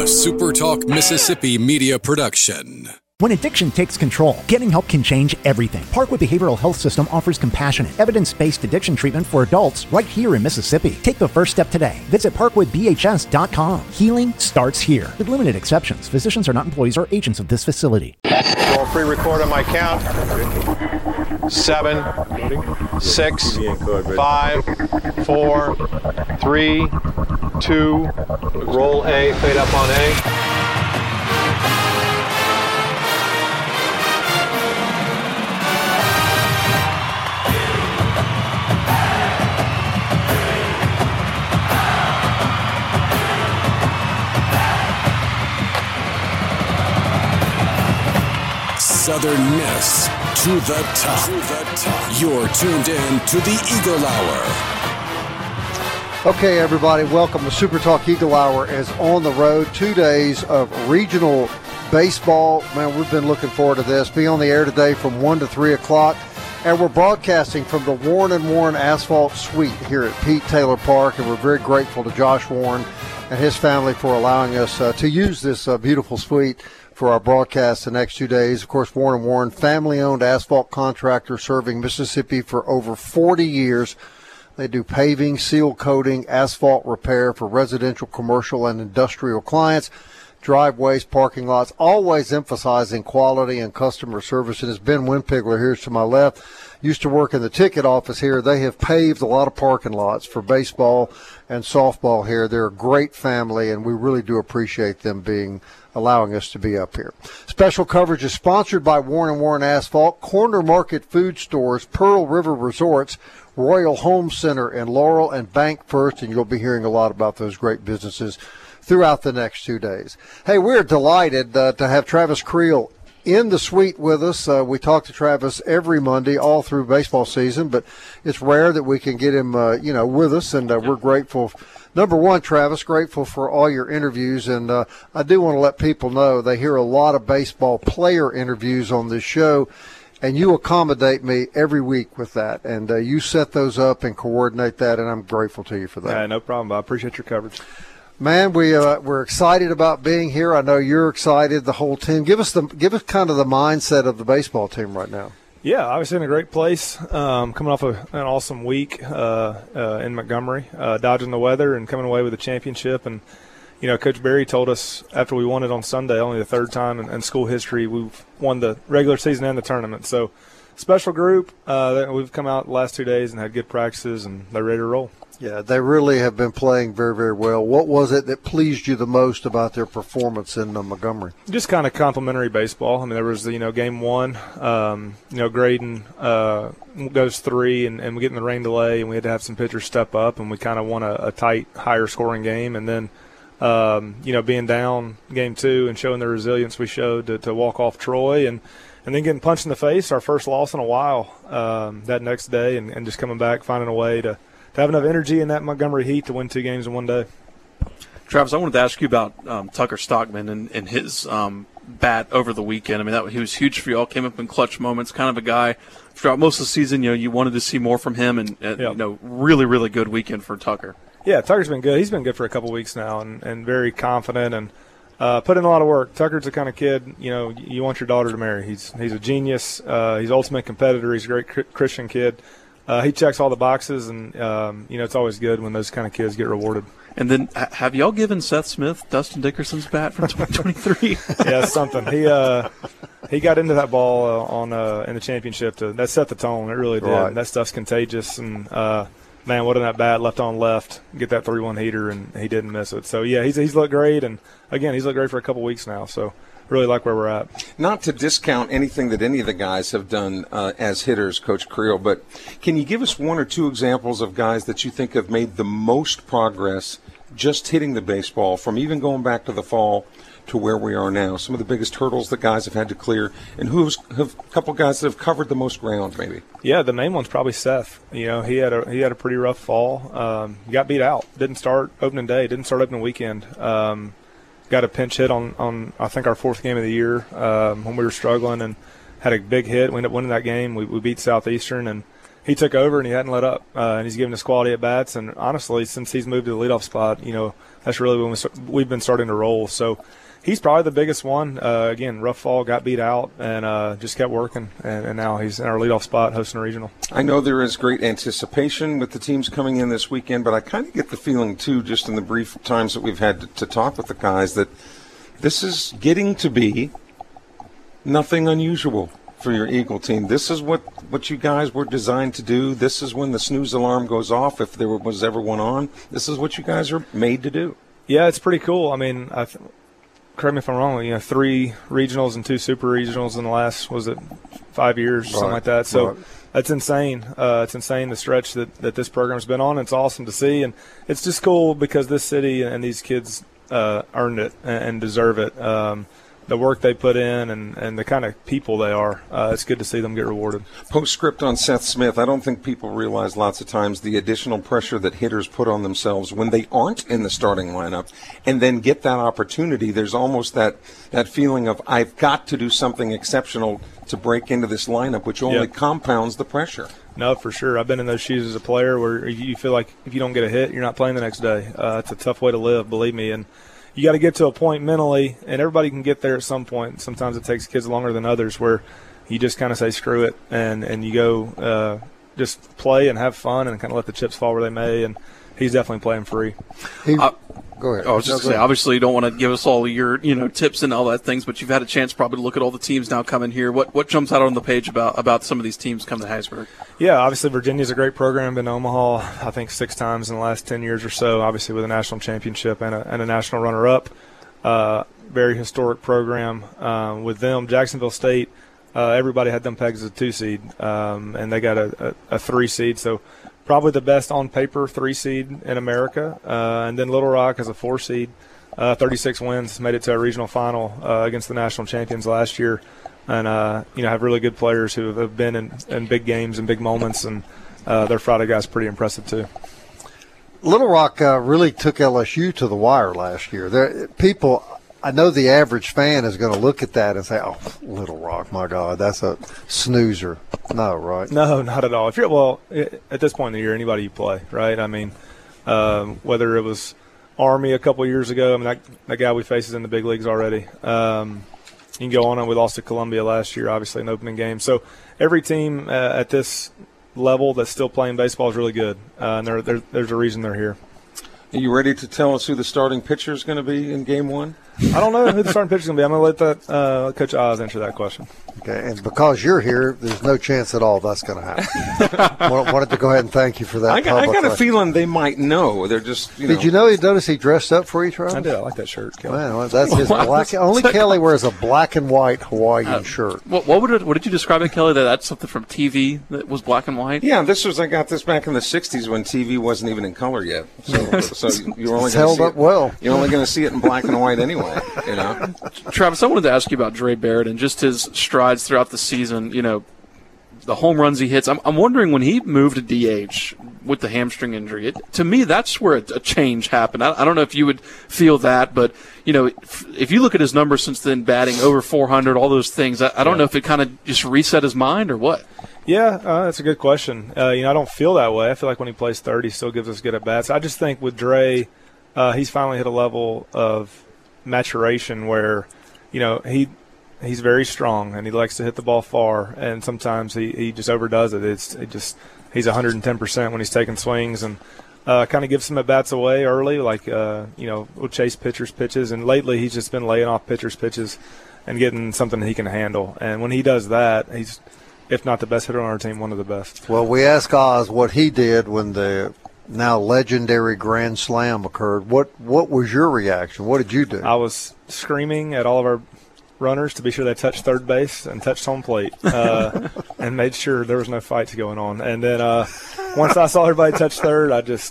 SuperTalk Mississippi media production. When addiction takes control, getting help can change everything. Parkwood Behavioral Health System offers compassionate, evidence-based addiction treatment for adults right here in Mississippi. Take the first step today. Visit parkwoodbhs.com. Healing starts here. With limited exceptions, physicians are not employees or agents of this facility. Roll pre-record on my count. 7, 6, 5, 4, 3, 2. Roll A, fade up on A. Southern Miss to the top. You're tuned in to the Eagle Hour. Okay, everybody, welcome to Super Talk Eagle Hour as on the road. 2 days of regional baseball. Man, we've been looking forward to this. Be on the air today from 1 to 3 o'clock. And we're broadcasting from the Warren & Warren Asphalt Suite here at Pete Taylor Park. And we're very grateful to Josh Warren and his family for allowing us to use this beautiful suite for our broadcast the next 2 days. Of course, Warren & Warren, family-owned asphalt contractor serving Mississippi for over 40 years. They do paving, seal coating, asphalt repair for residential, commercial, and industrial clients, driveways, parking lots, always emphasizing quality and customer service. And as Ben Winpigler here to my left, used to work in the ticket office here. They have paved a lot of parking lots for baseball and softball here. They're a great family, and we really do appreciate them allowing us to be up here. Special coverage is sponsored by Warren & Warren Asphalt, Corner Market Food Stores, Pearl River Resorts, Royal Home Center, and Laurel and Bank First, and you'll be hearing a lot about those great businesses throughout the next 2 days. Hey, we're delighted to have Travis Creel in the suite with us. We talk to Travis every Monday all through baseball season, but it's rare that we can get him, with us, and we're grateful. Number one, Travis, grateful for all your interviews, and I do want to let people know they hear a lot of baseball player interviews on this show, and you accommodate me every week with that, and you set those up and coordinate that, and I'm grateful to you for that. Yeah, no problem. I appreciate your coverage. Man, we're excited about being here. I know you're excited, the whole team. Give us kind of the mindset of the baseball team right now. Yeah, obviously in a great place. Coming off an awesome week in Montgomery, dodging the weather and coming away with a championship. And, Coach Berry told us after we won it on Sunday, only the third time in school history we've won the regular season and the tournament. So special group. We've come out the last 2 days and had good practices, and they're ready to roll. Yeah, they really have been playing very, very well. What was it that pleased you the most about their performance in Montgomery? Just kind of complimentary baseball. I mean, there was, game one, Graydon goes 3, and we get in the rain delay, and we had to have some pitchers step up, and we kind of won a tight, higher-scoring game. And then, being down game 2 and showing the resilience we showed to walk off Troy, and then getting punched in the face, our first loss in a while that next day, and just coming back, finding a way to have enough energy in that Montgomery heat to win 2 games in one day. Travis, I wanted to ask you about Tucker Stockman and his bat over the weekend. I mean, he was huge for you all, came up in clutch moments, kind of a guy throughout most of the season, you wanted to see more from him, and really, really good weekend for Tucker. Yeah, Tucker's been good. He's been good for a couple weeks now and very confident and put in a lot of work. Tucker's the kind of kid, you want your daughter to marry. He's a genius. He's an ultimate competitor. He's a great Christian kid. He checks all the boxes, and, it's always good when those kind of kids get rewarded. And then have y'all given Seth Smith Dustin Dickerson's bat for 2023? Yeah, something. He got into that ball in the championship. That set the tone. It really did. Right. That stuff's contagious. And, man, what in that bat, left on left, get that 3-1 heater, and he didn't miss it. So, yeah, he's looked great. And, again, he's looked great for a couple weeks now. So, really like where we're at. Not to discount anything that any of the guys have done as hitters, Coach Creel, but can you give us 1 or 2 examples of guys that you think have made the most progress just hitting the baseball from even going back to the fall to where we are now? Some of the biggest hurdles that guys have had to clear, and a couple guys that have covered the most ground, maybe. Yeah, the main one's probably Seth. He had a pretty rough fall. Got beat out. Didn't start opening day. Didn't start opening weekend. Got a pinch hit on I think our 4th game of the year when we were struggling, and had a big hit. We ended up winning that game. We beat Southeastern, and he took over and he hadn't let up, and he's given us quality at bats. And honestly, since he's moved to the leadoff spot, that's really when we've been starting to roll. So he's probably the biggest one. Again, rough fall, got beat out, and just kept working. And now he's in our leadoff spot hosting a regional. I know there is great anticipation with the teams coming in this weekend, but I kind of get the feeling, too, just in the brief times that we've had to talk with the guys, that this is getting to be nothing unusual for your Eagle team. This is what you guys were designed to do. This is when the snooze alarm goes off, if there was ever one on. This is what you guys are made to do. Yeah, it's pretty cool. I mean, correct me if I'm wrong, 3 regionals and 2 super regionals in the last, 5 years, something like that. So that's insane. It's insane the stretch that this program's been on. It's awesome to see, and it's just cool because this city and these kids earned it and deserve it. The work they put in and the kind of people they are, it's good to see them get rewarded. Postscript on Seth Smith. I don't think people realize lots of times the additional pressure that hitters put on themselves when they aren't in the starting lineup and then get that opportunity. There's almost that feeling of, I've got to do something exceptional to break into this lineup, which only compounds the pressure. No, for sure. I've been in those shoes as a player where you feel like if you don't get a hit, you're not playing the next day. It's a tough way to live, believe me. And you got to get to a point mentally, and everybody can get there at some point. Sometimes it takes kids longer than others, where you just kind of say screw it and you go just play and have fun and kind of let the chips fall where they may. And he's definitely playing free. Go ahead. I was just going to say, obviously you don't want to give us all your tips and all that things, but you've had a chance probably to look at all the teams now coming here. What jumps out on the page about some of these teams coming to Hattiesburg? Yeah, obviously Virginia's a great program. Been to Omaha, I think 6 times in the last 10 years or so, obviously with a national championship and a national runner-up. Very historic program with them. Jacksonville State, everybody had them pegged as a 2 seed, and they got a 3 seed, so probably the best on paper 3 seed in America. And then Little Rock as a 4 seed, 36 wins, made it to a regional final against the national champions last year. And, have really good players who have been in big games and big moments, and their Friday guy's pretty impressive too. Little Rock really took LSU to the wire last year. I know the average fan is going to look at that and say, oh, Little Rock, my God, that's a snoozer. No, right? No, not at all. At this point in the year, anybody you play, right? I mean, whether it was Army a couple years ago, I mean, that guy we face is in the big leagues already. You can go on, and we lost to Columbia last year, obviously, an opening game. So every team at this level that's still playing baseball is really good, and there's a reason they're here. Are you ready to tell us who the starting pitcher is going to be in Game 1? I don't know who the starting pitcher is going to be. I'm going to let Coach Oz answer that question. Okay, and because you're here, there's no chance at all that's going to happen. Wanted to go ahead and thank you for that. I got a feeling they might know. They're just, Did you notice he dressed up for you, Travis? I did. I like that shirt, Kelly. Man, that's his black. Only Kelly wears a black and white Hawaiian shirt. What did you describe it, Kelly? That's something from TV that was black and white? Yeah, I got this back in the 60s when TV wasn't even in color yet. So you're only held up well. You're only going to see it in black and white anyway. Travis, I wanted to ask you about Dre Barrett and just his strides throughout the season. The home runs he hits. I'm wondering, when he moved to DH with the hamstring injury, to me that's where a change happened. I don't know if you would feel that, but if you look at his numbers since then, batting over 400, all those things, I don't know if it kind of just reset his mind or what. Yeah, that's a good question. I don't feel that way. I feel like when he plays third, he still gives us good at bats. I just think with Dre, he's finally hit a level of maturation where, he's very strong and he likes to hit the ball far, and sometimes he just overdoes it. He's 110% when he's taking swings, and kind of gives some at bats away early, like we'll chase pitchers' pitches, and lately he's just been laying off pitchers' pitches and getting something that he can handle. And when he does that, he's, if not the best hitter on our team, one of the best. Well, we asked Oz what he did when the now legendary Grand Slam occurred. What was your reaction? What did you do? I was screaming at all of our runners to be sure they touched third base and touched home plate, and made sure there was no fights going on. And then once I saw everybody touch third,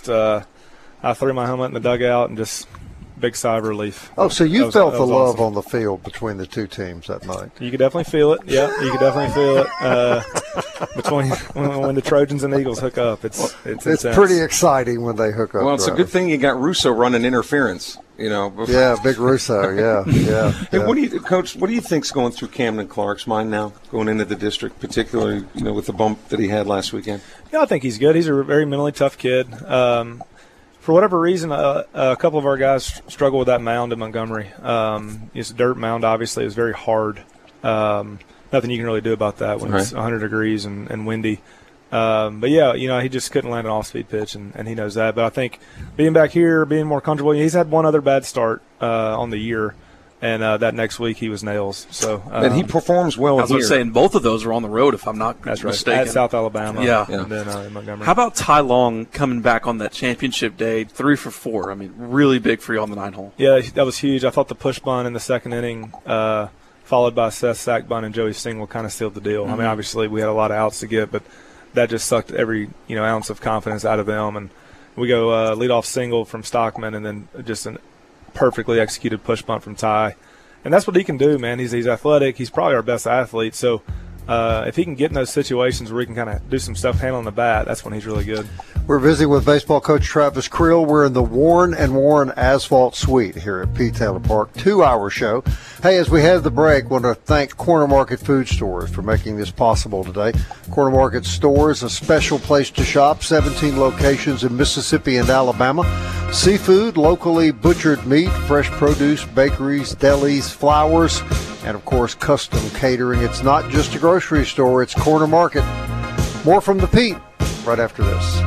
I threw my helmet in the dugout and just big sigh of relief. Oh, so you felt the love on the field between the two teams that night. You could definitely feel it. Yeah, you could definitely feel it between when the Trojans and Eagles hook up. It's pretty exciting when they hook up. Well, it's a good thing you got Russo running interference. You know. Yeah, Big Russo. Yeah. Hey, Coach? What do you think's going through Camden Clark's mind now, going into the district, particularly with the bump that he had last weekend? Yeah, I think he's good. He's a very mentally tough kid. For whatever reason, a couple of our guys struggle with that mound in Montgomery. It's a dirt mound. Obviously, it's very hard. Nothing you can really do about that when it's 100 degrees and windy. But yeah, he just couldn't land an off-speed pitch, and he knows that. But I think being back here, being more comfortable, he's had one other bad start on the year, and that next week he was nails. So, and he performs well. I was going to say, and both of those were on the road, if I'm not mistaken. At South Alabama, and then in Montgomery. How about Ty Long coming back on that championship day, 3 for 4? I mean, really big for you on the 9-hole. Yeah, that was huge. I thought the push bunt in the second inning, followed by Seth's sack bunt and Joey Stingle, kind of sealed the deal. Mm-hmm. I mean, obviously we had a lot of outs to get, but that just sucked every ounce of confidence out of them. And we go leadoff single from Stockman, and then just a perfectly executed push bunt from Ty. And that's what he can do, man. He's athletic. He's probably our best athlete. So if he can get in those situations where he can kind of do some stuff handling the bat, that's when he's really good. We're visiting with baseball coach Travis Creel. We're in the Warren & Warren Asphalt Suite here at P. Taylor Park, 2-hour show. Hey, as we have the break, want to thank Corner Market Food Stores for making this possible today. Corner Market Stores, a special place to shop, 17 locations in Mississippi and Alabama. Seafood, locally butchered meat, fresh produce, bakeries, delis, flowers, and, of course, custom catering. It's not just a grocery store, it's Corner Market. More from the Pete right after this.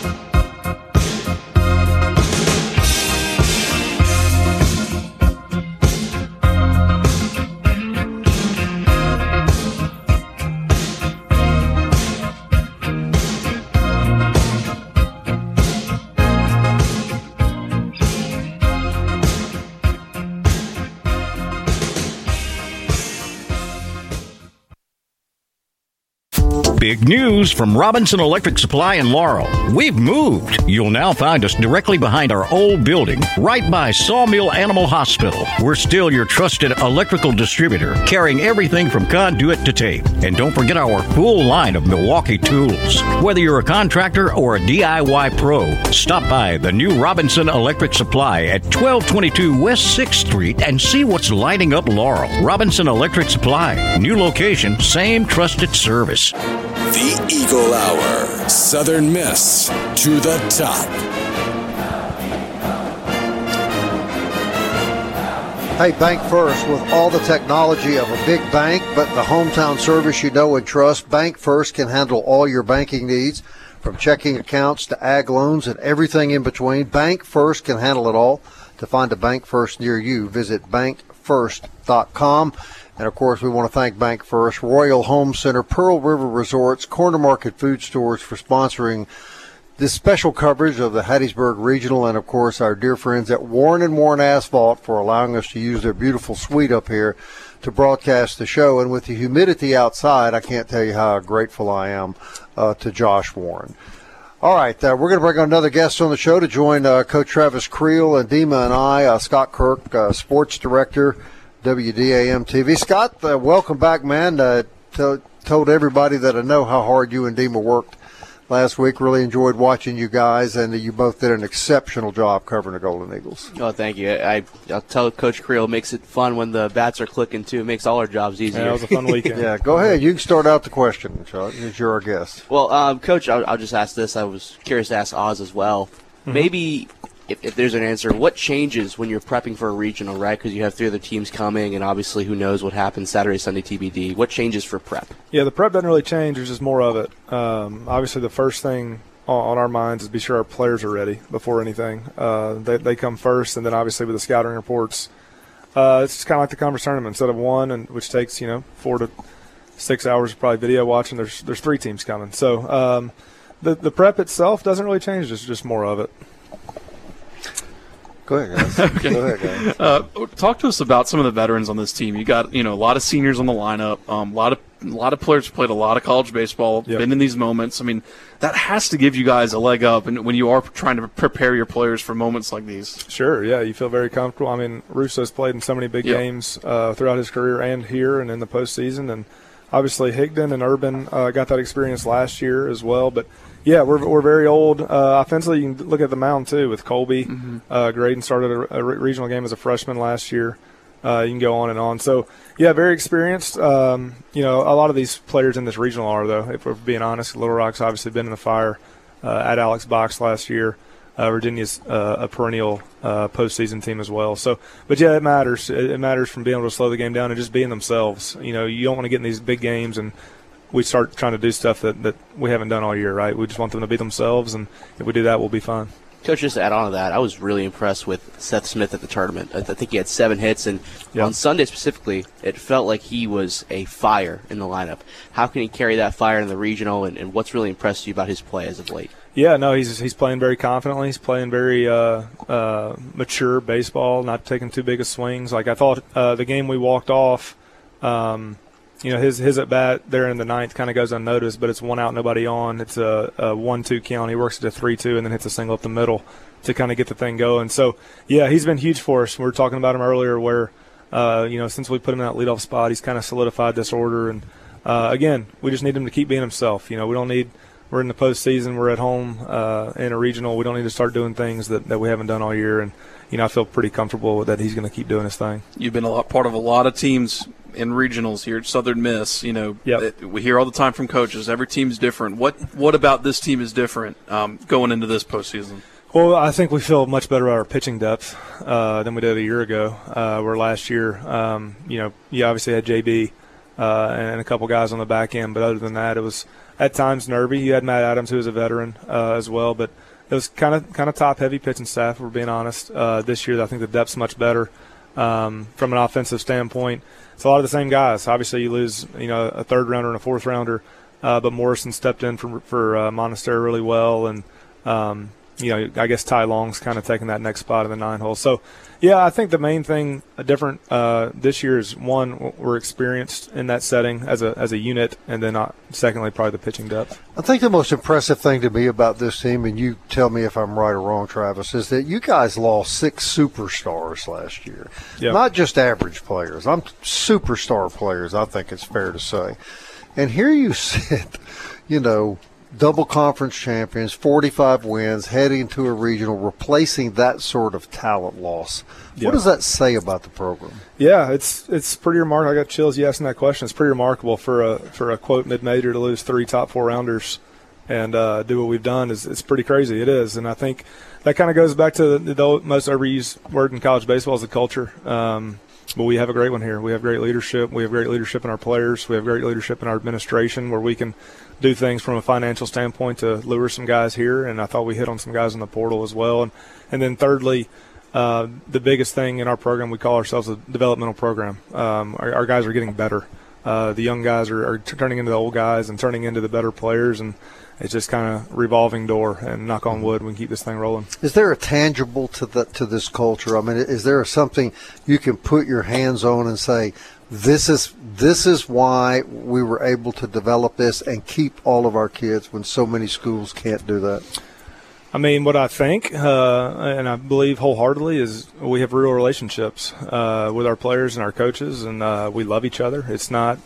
Big news from Robinson Electric Supply in Laurel. We've moved. You'll now find us directly behind our old building, right by Sawmill Animal Hospital. We're still your trusted electrical distributor, carrying everything from conduit to tape. And don't forget our full line of Milwaukee tools. Whether you're a contractor or a DIY pro, stop by the new Robinson Electric Supply at 1222 West 6th Street and see what's lighting up Laurel. Robinson Electric Supply. New location, same trusted service. The Eagle Hour. Southern Miss to the top. Hey, Bank First, with all the technology of a big bank, but the hometown service you know and trust, Bank First can handle all your banking needs, from checking accounts to ag loans and everything in between. Bank First can handle it all. To find a Bank First near you, visit bankfirst.com. And, of course, we want to thank Bank First, Royal Home Center, Pearl River Resorts, Corner Market Food Stores for sponsoring this special coverage of the Hattiesburg Regional, and, of course, our dear friends at Warren & Warren Asphalt for allowing us to use their beautiful suite up here to broadcast the show. And with the humidity outside, I can't tell you how grateful I am to Josh Warren. All right, we're going to bring on another guest on the show to join Coach Travis Creel and Dima and I, Scott Kirk, Sports Director, WDAM TV. Scott, welcome back, man. Told everybody that I know how hard you and Dima worked last week. Really enjoyed watching you guys, and you both did an exceptional job covering the Golden Eagles. Oh, thank you. I'll tell Coach Creel it makes it fun when the bats are clicking, too. It makes all our jobs easier. Yeah, it was a fun weekend. Yeah, go ahead. You can start out the question, Chuck, since you're our guest. Well, Coach, I'll just ask this. I was curious to ask Oz as well. Mm-hmm. Maybe if there's an answer, what changes when you're prepping for a regional, right? Because you have 3 other teams coming, and obviously who knows what happens Saturday, Sunday, TBD. What changes for prep? Yeah, the prep doesn't really change. There's just more of it. Obviously the first thing on our minds is be sure our players are ready before anything. They come first, and then obviously with the scouting reports, it's just kind of like the conference tournament. Instead of one, which takes 4 to 6 hours of probably video watching, there's 3 teams coming. So the prep itself doesn't really change. It's just more of it. Go ahead, guys. Okay. Go ahead, guys. Talk to us about some of the veterans on this team. You got a lot of seniors on the lineup. A lot of players played a lot of college baseball. Yep. Been in these moments. I mean, that has to give you guys a leg up, and when you are trying to prepare your players for moments like these. Sure. Yeah, you feel very comfortable. I mean, Russo's played in so many big games throughout his career, and here and in the postseason, and obviously Higdon and Urban got that experience last year as well. But, yeah, we're very old. Offensively, you can look at the mound, too, with Colby. Graydon started a regional game as a freshman last year. You can go on and on. So, yeah, very experienced. A lot of these players in this regional are, though, if we're being honest. Little Rock's obviously been in the fire at Alex Box last year. Virginia's a perennial postseason team as well. So, but, yeah, it matters. It matters from being able to slow the game down and just being themselves. You don't want to get in these big games and we start trying to do stuff that we haven't done all year, right? We just want them to be themselves, and if we do that, we'll be fine. Coach, just to add on to that, I was really impressed with Seth Smith at the tournament. I think he had 7 hits, and on Sunday specifically, it felt like he was a fire in the lineup. How can he carry that fire in the regional, and what's really impressed you about his play as of late? Yeah, no, he's playing very confidently. He's playing very mature baseball, not taking too big of swings. Like I thought the game we walked off, his at bat there in the 9th kind of goes unnoticed, but it's 1 out, nobody on. It's a 1-2 count. He works it to 3-2 and then hits a single up the middle to kind of get the thing going. So, yeah, he's been huge for us. We were talking about him earlier where, since we put him in that leadoff spot, he's kind of solidified this order. And, again, we just need him to keep being himself. We're in the postseason. We're at home in a regional. We don't need to start doing things that we haven't done all year. And, I feel pretty comfortable that he's going to keep doing his thing. You've been part of a lot of teams in regionals here at Southern Miss. We hear all the time from coaches. Every team's different. What about this team is different going into this postseason? Well, I think we feel much better about our pitching depth than we did a year ago. Where last year, you obviously had JB and a couple guys on the back end, but other than that, it was at times nervy. You had Matt Adams, who was a veteran as well, but it was kind of top-heavy pitching staff, if we're being honest. This year, I think the depth's much better from an offensive standpoint. It's a lot of the same guys. Obviously, you lose a 3rd rounder and a 4th rounder, but Morrison stepped in for Monastery really well, and I guess Ty Long's kind of taking that next spot in the 9 hole. So, yeah, I think the main thing different this year is, one, we're experienced in that setting as a unit, and then secondly, probably the pitching depth. I think the most impressive thing to me about this team, and you tell me if I'm right or wrong, Travis, is that you guys lost 6 superstars last year. Yep. Not just average players. Superstar players, I think it's fair to say. And here you sit, double conference champions, 45 wins, heading to a regional, replacing that sort of talent loss. What does that say about the program? Yeah, it's pretty remarkable. I got chills you asking that question. It's pretty remarkable for a quote mid-major to lose 3 top 4 rounders and do what we've done. It's pretty crazy. It is, and I think that kind of goes back to the most overused word in college baseball is the culture. But we have a great one here. We have great leadership. We have great leadership in our players. We have great leadership in our administration where we can do things from a financial standpoint to lure some guys here, and I thought we hit on some guys in the portal as well. And then thirdly, the biggest thing in our program, we call ourselves a developmental program. Our guys are getting better. The young guys are turning into the old guys and turning into the better players, and it's just kind of revolving door, and knock on wood, we can keep this thing rolling. Is there a tangible to this culture? I mean, is there something you can put your hands on and say, this is why we were able to develop this and keep all of our kids when so many schools can't do that? I mean, what I think, and I believe wholeheartedly, is we have real relationships with our players and our coaches, and we love each other. It's not,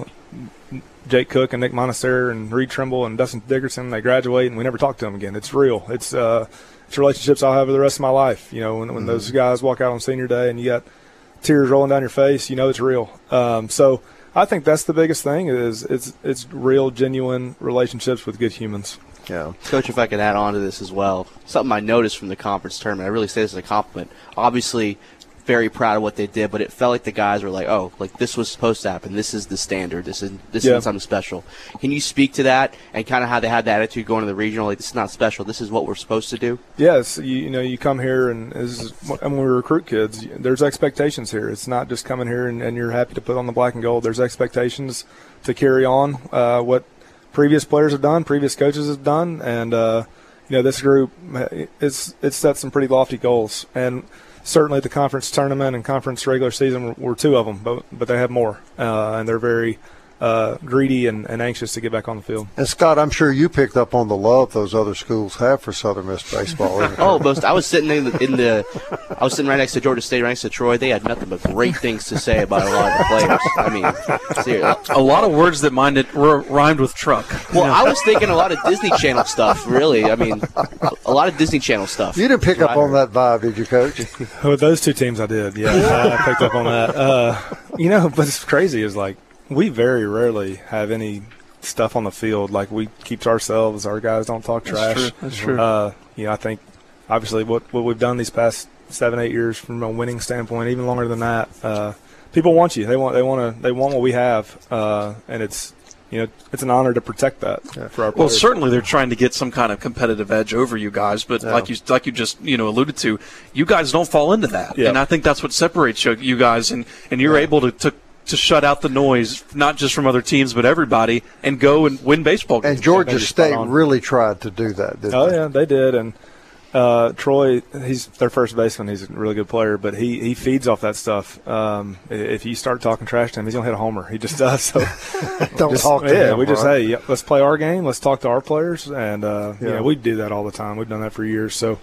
Jake Cook and Nick Monastery and Reed Trimble and Dustin Dickerson, they graduate and we never talk to them again. It's real. It's relationships I'll have for the rest of my life. When those guys walk out on senior day and you got tears rolling down your face, it's real. So I think that's the biggest thing is it's real, genuine relationships with good humans. Yeah. Coach, if I could add on to this as well, something I noticed from the conference tournament, I really say this as a compliment. Obviously, very proud of what they did, but it felt like the guys were like, oh, like this was supposed to happen. This is the standard. This is something special. Can you speak to that and kind of how they had the attitude going to the regional? Like, this is not special. This is what we're supposed to do? Yes. You come here, and when we recruit kids, there's expectations here. It's not just coming here and you're happy to put on the black and gold. There's expectations to carry on what previous players have done, previous coaches have done, and this group it's set some pretty lofty goals. And certainly the conference tournament and conference regular season were 2 of them, but they have more, and they're very greedy and anxious to get back on the field. And Scott, I'm sure you picked up on the love those other schools have for Southern Miss baseball. I was sitting I was sitting right next to Georgia State, right next to Troy. They had nothing but great things to say about a lot of the players. I mean, seriously. A lot of words that rhymed with truck. Well, I was thinking a lot of Disney Channel stuff, really. I mean, a lot of Disney Channel stuff. You didn't pick up on that vibe, did you, Coach? With those two teams, I did. Yeah, I picked up on that. But it's crazy is like we very rarely have any stuff on the field. Like we keep to ourselves. Our guys don't talk trash. That's true. I think obviously what we've done these past 7-8 years from a winning standpoint, even longer than that. People want you. They want what we have, and it's an honor to protect that for our players. Well, certainly they're trying to get some kind of competitive edge over you guys, but like you just alluded to, you guys don't fall into that, and I think that's what separates you guys, and you're able to shut out the noise, not just from other teams, but everybody, and go and win baseball games. And Georgia State really tried to do that, didn't they? Yeah, they did. And Troy, he's their first baseman. He's a really good player, but he feeds off that stuff. If you start talking trash to him, he's going to hit a homer. He just does. So Don't talk to him. We just, let's play our game. Let's talk to our players. And, we do that all the time. We've done that for years. So,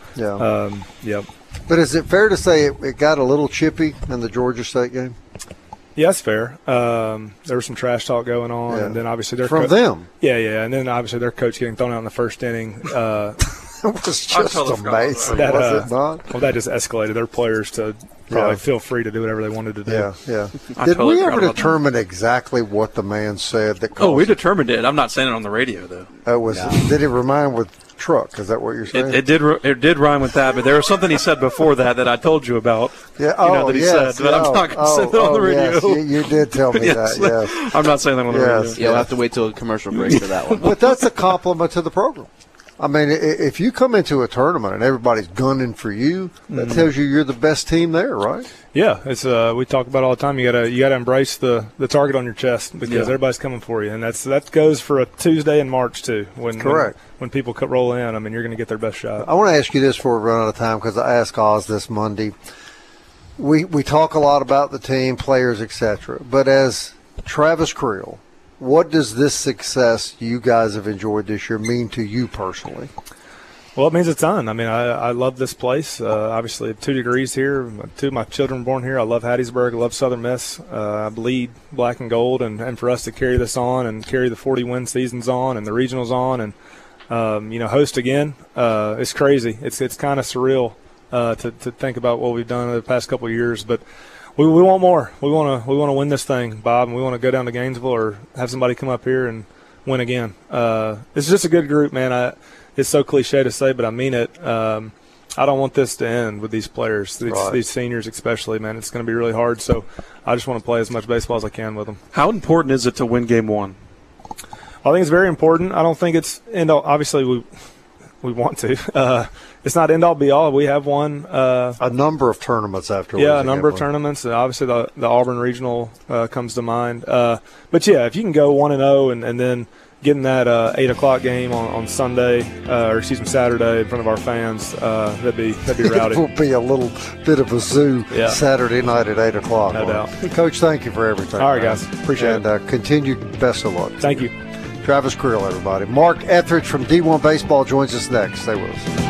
But is it fair to say it got a little chippy in the Georgia State game? Yeah, that's fair. There was some trash talk going on, and then obviously their from them. Yeah, and then obviously their coach getting thrown out in the first inning. It was just amazing, was it not? Well, that just escalated their players to probably feel free to do whatever they wanted to do. Yeah. Did we ever determine exactly what the man said? We determined it. I'm not saying it on the radio though. Did it rhyme with truck? Is that what you're saying? It did rhyme with that, but there was something he said before that I told you about. Yeah. That he said, but I'm not going to say that on the radio. Yes, you did tell me that. Yes. I'm not saying that on the radio. Yeah, we'll have to wait till a commercial break for that one. But that's a compliment to the program. I mean, if you come into a tournament and everybody's gunning for you, that tells you you're the best team there, right? Yeah, it's we talk about it all the time. You gotta embrace the target on your chest because everybody's coming for you, and that goes for a Tuesday in March too. Correct. When people roll in, I mean, you're going to get their best shot. I want to ask you this before we run out of time because I asked Oz this Monday. We talk a lot about the team, players, etc. But as Travis Creel, what does this success you guys have enjoyed this year mean to you personally? Well, it means a ton. I mean, I love this place. Obviously, 2 degrees here. 2 of my children were born here. I love Hattiesburg. I love Southern Miss. I bleed black and gold. And for us to carry this on and carry the 40-win seasons on and the regionals on and, host again, it's crazy. It's kind of surreal to think about what we've done in the past couple of years. But we want more. We want to win this thing, Bob, and we want to go down to Gainesville or have somebody come up here and win again. It's just a good group, man. It's so cliche to say, but I mean it. I don't want this to end with these players, these seniors especially, man. It's going to be really hard, so I just want to play as much baseball as I can with them. How important is it to win Game 1? I think it's very important. I don't think it's end-all. Obviously, we want to. It's not end-all, be-all. We have won a number of tournaments after. Yeah, a number of tournaments. Obviously, the Auburn Regional comes to mind. But, yeah, if you can go 1-0 and then – getting that 8 o'clock game on Sunday, Saturday in front of our fans, that'd be rowdy. It will be a little bit of a zoo Saturday night at 8 o'clock. No doubt. Coach, thank you for everything. All right, guys. Appreciate it. And continued best of luck. Thank you. Travis Creel, everybody. Mark Etheridge from D1 Baseball joins us next. Stay with us.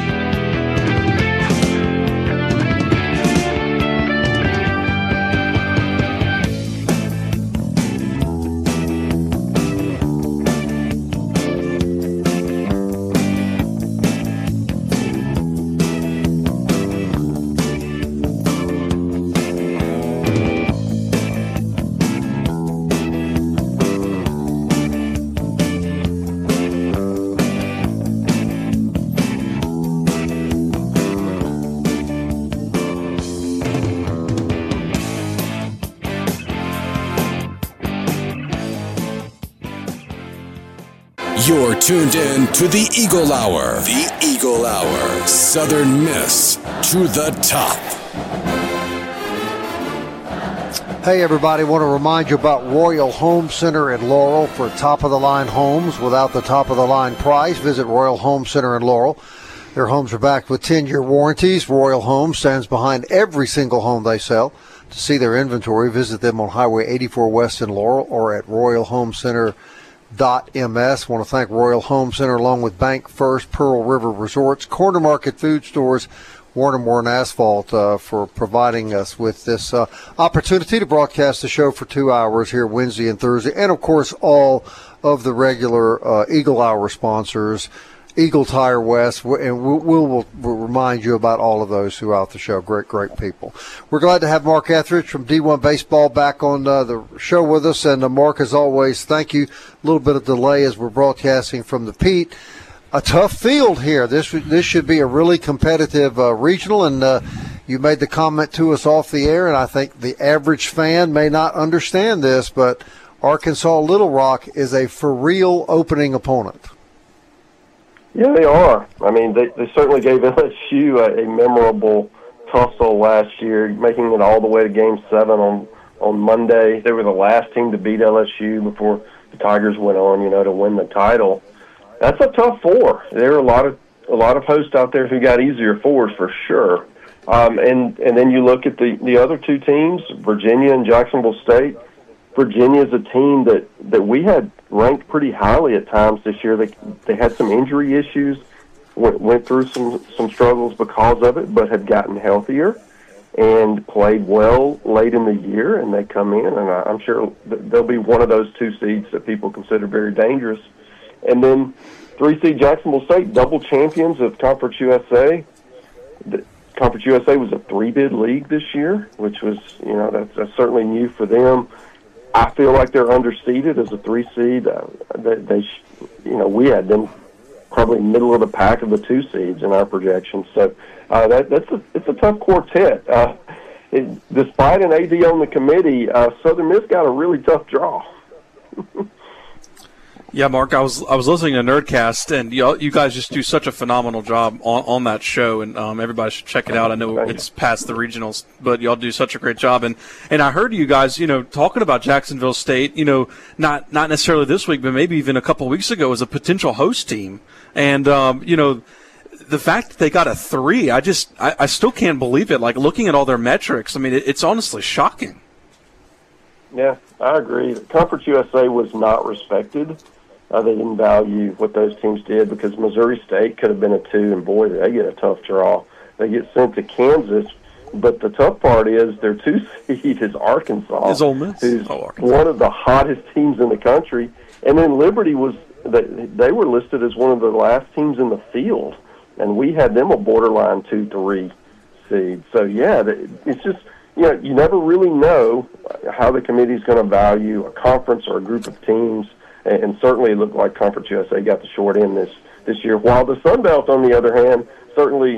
You're tuned in to the Eagle Hour. The Eagle Hour. Southern Miss to the top. Hey, everybody. Want to remind you about Royal Home Center in Laurel for top-of-the-line homes without the top-of-the-line price. Visit Royal Home Center in Laurel. Their homes are backed with 10-year warranties. Royal Home stands behind every single home they sell To see their inventory, visit them on Highway 84 West in Laurel or at royalhomecenter.ms. I want to thank Royal Home Center along with Bank First, Pearl River Resorts, Corner Market Food Stores, Warner Warren Asphalt for providing us with this opportunity to broadcast the show for 2 hours here Wednesday and Thursday, and of course all of the regular Eagle Hour sponsors, Eagle Tire West, and we'll remind you about all of those throughout the show. Great people. We're glad to have Mark Etheridge from D1 Baseball back on the show with us. And Mark, as always, thank you. A little bit of delay as we're broadcasting from the Pete. A tough field here. This should be a really competitive regional, and you made the comment to us off the air, and I think the average fan may not understand this, but Arkansas Little Rock is a for real opening opponent. Yeah, they are. I mean, they certainly gave LSU a memorable tussle last year, making it all the way to Game 7 on Monday. They were the last team to beat LSU before the Tigers went on, to win the title. That's a tough four. There are a lot of hosts out there who got easier fours for sure. And then you look at the other two teams, Virginia and Jacksonville State. Virginia is a team that we had ranked pretty highly at times this year. They had some injury issues, went through some struggles because of it, but had gotten healthier and played well late in the year, and they come in, and I'm sure they'll be one of those 2 seeds that people consider very dangerous. And then 3-seed Jacksonville State, double champions of Conference USA. Conference USA was a 3-bid league this year, which was, that's certainly new for them. I feel like they're underseeded as a 3-seed. We had them probably middle of the pack of the 2 seeds in our projections. So it's a tough quartet. Despite an AD on the committee, Southern Miss got a really tough draw. Yeah, Mark, I was listening to Nerdcast, and you guys just do such a phenomenal job on that show, and everybody should check it out. I know it's past the regionals, but y'all do such a great job. And I heard you guys, talking about Jacksonville State, not necessarily this week, but maybe even a couple of weeks ago as a potential host team. And, the fact that they got a 3, I still can't believe it. Like, looking at all their metrics, I mean, it's honestly shocking. Yeah, I agree. Conference USA was not respected. They didn't value what those teams did because Missouri State could have been a 2, and boy, they get a tough draw. They get sent to Kansas, but the tough part is their 2 seed is Arkansas, is Ole Miss, who's one of the hottest teams in the country. And then Liberty they were listed as one of the last teams in the field, and we had them a borderline 2-3 seed. So yeah, it's just you never really know how the committee's going to value a conference or a group of teams. And certainly it looked like Conference USA got the short end this year, while the Sun Belt, on the other hand, certainly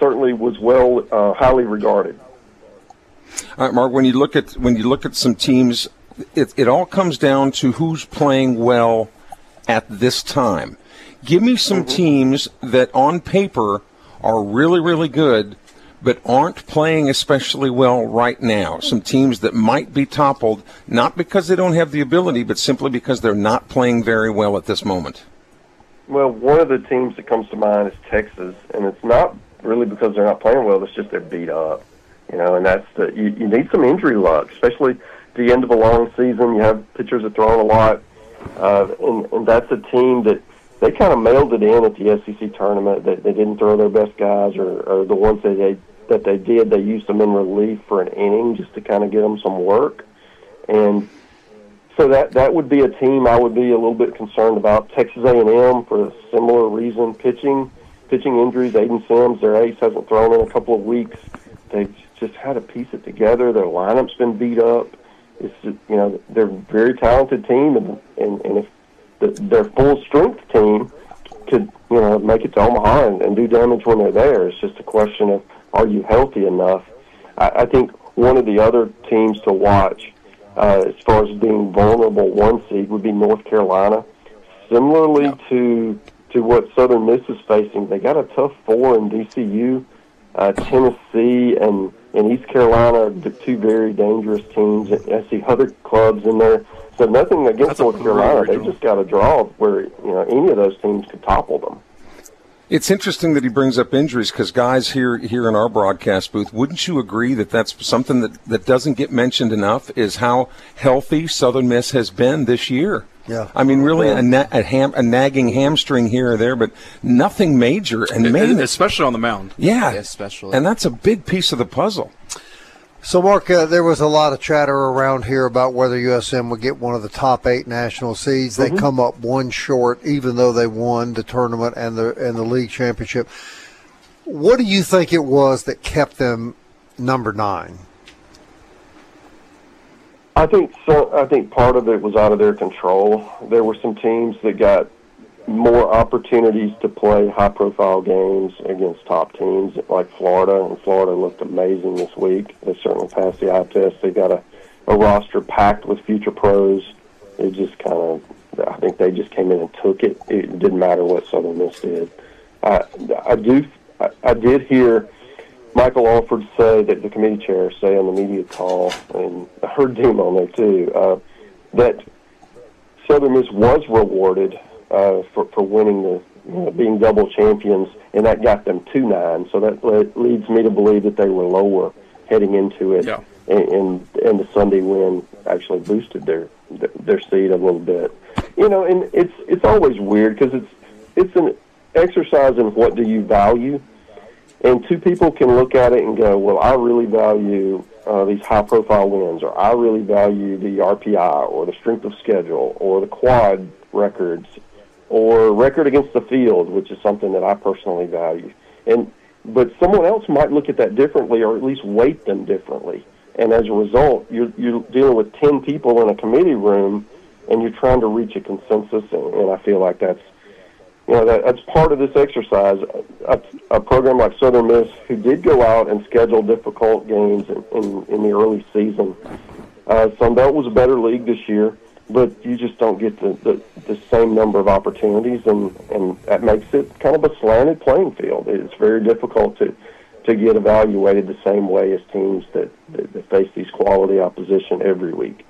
was highly regarded. All right, Mark, when you look at some teams, it all comes down to who's playing well at this time. Give me some teams that on paper are really, really good, but aren't playing especially well right now. Some teams that might be toppled, not because they don't have the ability, but simply because they're not playing very well at this moment. Well, one of the teams that comes to mind is Texas, and it's not really because they're not playing well, it's just they're beat up. And that's you need some injury luck, especially at the end of a long season. You have pitchers that throw a lot, and that's a team that they kind of mailed it in at the SEC tournament. They didn't throw their best guys, or the ones that they did, they used them in relief for an inning just to kind of get them some work. And so that would be a team I would be a little bit concerned about. Texas A&M for a similar reason. Pitching injuries. Aiden Sims, their ace, hasn't thrown in a couple of weeks. They've just had to piece it together. Their lineup's been beat up. It's they're a very talented team, and if their full strength team could make it to Omaha and do damage when they're there. It's just a question of, are you healthy enough? I think one of the other teams to watch as far as being vulnerable 1 seed would be North Carolina. Similarly to what Southern Miss is facing, they got a tough 4 in DCU. Tennessee and East Carolina are 2 very dangerous teams. I see other clubs in there. So nothing against North Carolina. They just got a draw where any of those teams could topple them. It's interesting that he brings up injuries because guys here in our broadcast booth, wouldn't you agree that that's something that doesn't get mentioned enough is how healthy Southern Miss has been this year? Yeah. I mean, really a nagging hamstring here or there, but nothing major. And especially on the mound. Yeah, especially. And that's a big piece of the puzzle. So, Mark, there was a lot of chatter around here about whether USM would get one of the top 8 national seeds. They come up one short, even though they won the tournament and the league championship. What do you think it was that kept them number 9? I think so. I think part of it was out of their control. There were some teams that got more opportunities to play high-profile games against top teams like Florida, and Florida looked amazing this week. They certainly passed the eye test. They got a roster packed with future pros. It just I think they just came in and took it. It didn't matter what Southern Miss did. I did hear Michael Alford say, that the committee chair say on the media call, and I heard Dean on there too, that Southern Miss was rewarded for winning being double champions, and that got them to 9. So that leads me to believe that they were lower heading into it, and the Sunday win actually boosted their seed a little bit. And it's always weird because it's an exercise in what do you value, and two people can look at it and go, well, I really value these high-profile wins, or I really value the RPI, or the strength of schedule, or the quad records, or record against the field, which is something that I personally value. But someone else might look at that differently, or at least weight them differently. And as a result, you're dealing with 10 people in a committee room, and you're trying to reach a consensus. And I feel like that's part of this exercise. A program like Southern Miss, who did go out and schedule difficult games in the early season. Sunbelt was a better league this year, but you just don't get the same number of opportunities, and that makes it kind of a slanted playing field. It's very difficult to get evaluated the same way as teams that face these quality opposition every week.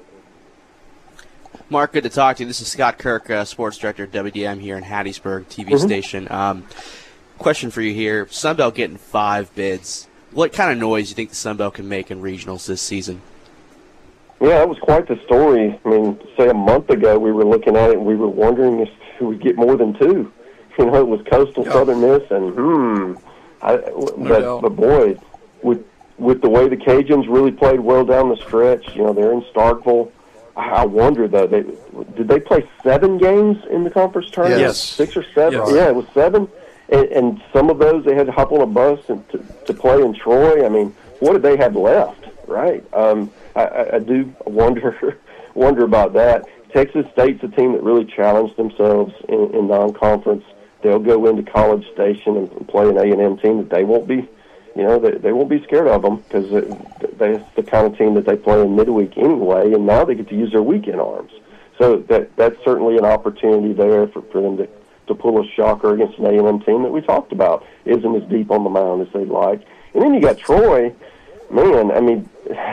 Mark, good to talk to you. This is Scott Kirk, sports director at WDM here in Hattiesburg TV station. Question for you here. Sunbelt getting 5 bids. What kind of noise do you think the Sunbelt can make in regionals this season? Yeah, that was quite the story. I mean, say a month ago we were looking at it and we were wondering if we would get more than 2. It was Coastal, Southern Miss, and but boy, with the way the Cajuns really played well down the stretch, they're in Starkville. I wonder, though, did they play 7 games in the conference tournament? Yes. 6 or 7? Yes. Yeah, it was 7. And some of those they had to hop on a bus to play in Troy. I mean, what did they have left, right? I do wonder about that. Texas State's a team that really challenged themselves in non-conference. They'll go into College Station and play an A&M team that they won't be, they won't be scared of them because they're the kind of team that they play in midweek anyway, and now they get to use their weekend arms. So that's certainly an opportunity there for them to pull a shocker against an A&M team that we talked about isn't as deep on the mound as they'd like. And then you got Troy. Man, I mean,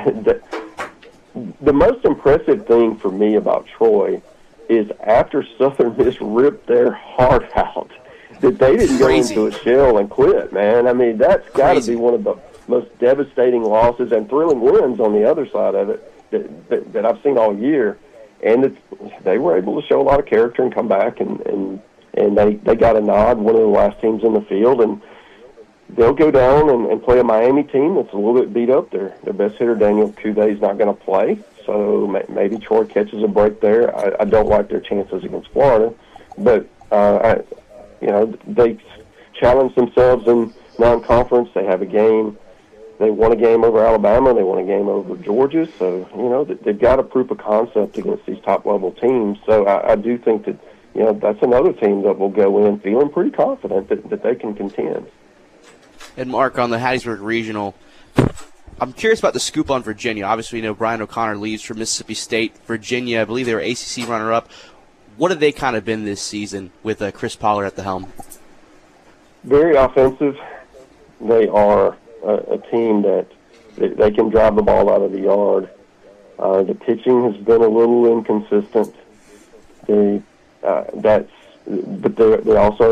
the most impressive thing for me about Troy is after Southern Miss ripped their heart out, that they didn't go into a shell and quit, man. I mean, that's got to be one of the most devastating losses and thrilling wins on the other side of it that I've seen all year. And they were able to show a lot of character and come back, and they got a nod, one of the last teams in the field, and they'll go down and play a Miami team that's a little bit beat up. Their best hitter, Daniel Coude, is not going to play, so maybe Troy catches a break there. I don't like their chances against Florida, but they challenge themselves in non-conference. They have a game. They won a game over Alabama. They won a game over Georgia. So, they've got a proof of concept against these top-level teams. So I do think that, that's another team that will go in feeling pretty confident that they can contend. And, Mark, on the Hattiesburg Regional, I'm curious about the scoop on Virginia. Obviously, Brian O'Connor leaves for Mississippi State. Virginia, I believe they were ACC runner-up. What have they kind of been this season with Chris Pollard at the helm? Very offensive. They are a team that they can drive the ball out of the yard. The pitching has been a little inconsistent. But they also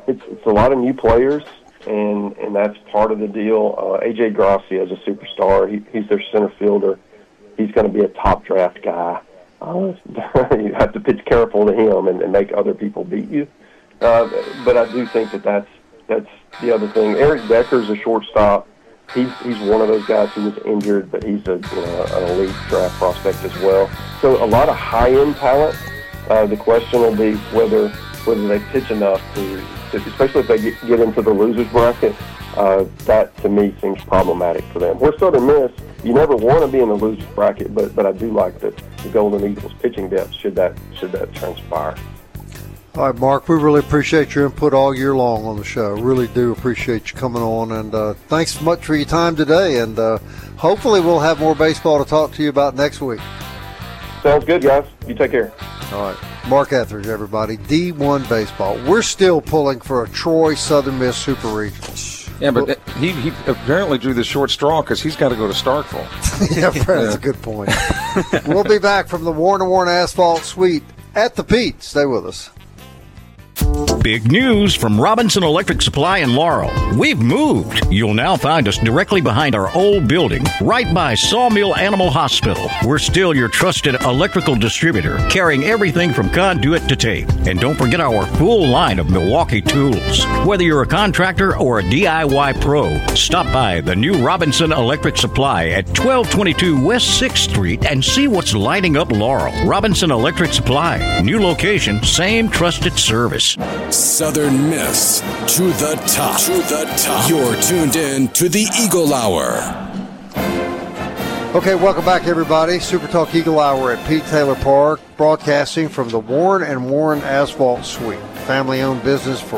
it's a lot of new players, and that's part of the deal. AJ Gracia is a superstar. He's their center fielder. He's going to be a top draft guy. You have to pitch careful to him and make other people beat you. But I do think that's the other thing. Eric Decker's a shortstop. He's one of those guys who was injured, but he's an elite draft prospect as well. So a lot of high-end talent. The question will be whether they pitch enough to especially if they get into the losers bracket. That to me seems problematic for them. Where Southern Miss, you never want to be in the losers bracket, but I do like the Golden Eagles pitching depth should that transpire. All right, Mark, we really appreciate your input all year long on the show. Really do appreciate you coming on, and thanks much for your time today, and hopefully we'll have more baseball to talk to you about next week. Sounds good, guys. You take care. All right. Mark Etheridge, everybody, D1 Baseball. We're still pulling for a Troy Southern Miss Super Regionals. Yeah, but he apparently drew the short straw because he's got to go to Starkville. Yeah, that's a good point. We'll be back from the Warren & Warren Asphalt Suite at the Pete. Stay with us. Big news from Robinson Electric Supply in Laurel. We've moved. You'll now find us directly behind our old building, right by Sawmill Animal Hospital. We're still your trusted electrical distributor, carrying everything from conduit to tape. And don't forget our full line of Milwaukee tools. Whether you're a contractor or a DIY pro, stop by the new Robinson Electric Supply at 1222 West 6th Street and see what's lighting up Laurel. Robinson Electric Supply. New location, same trusted service. Southern Miss to the top. To the top. You're tuned in to the Eagle Hour. Okay, welcome back, everybody. Super Talk Eagle Hour at Pete Taylor Park, broadcasting from the Warren & Warren Asphalt Suite. Family-owned business for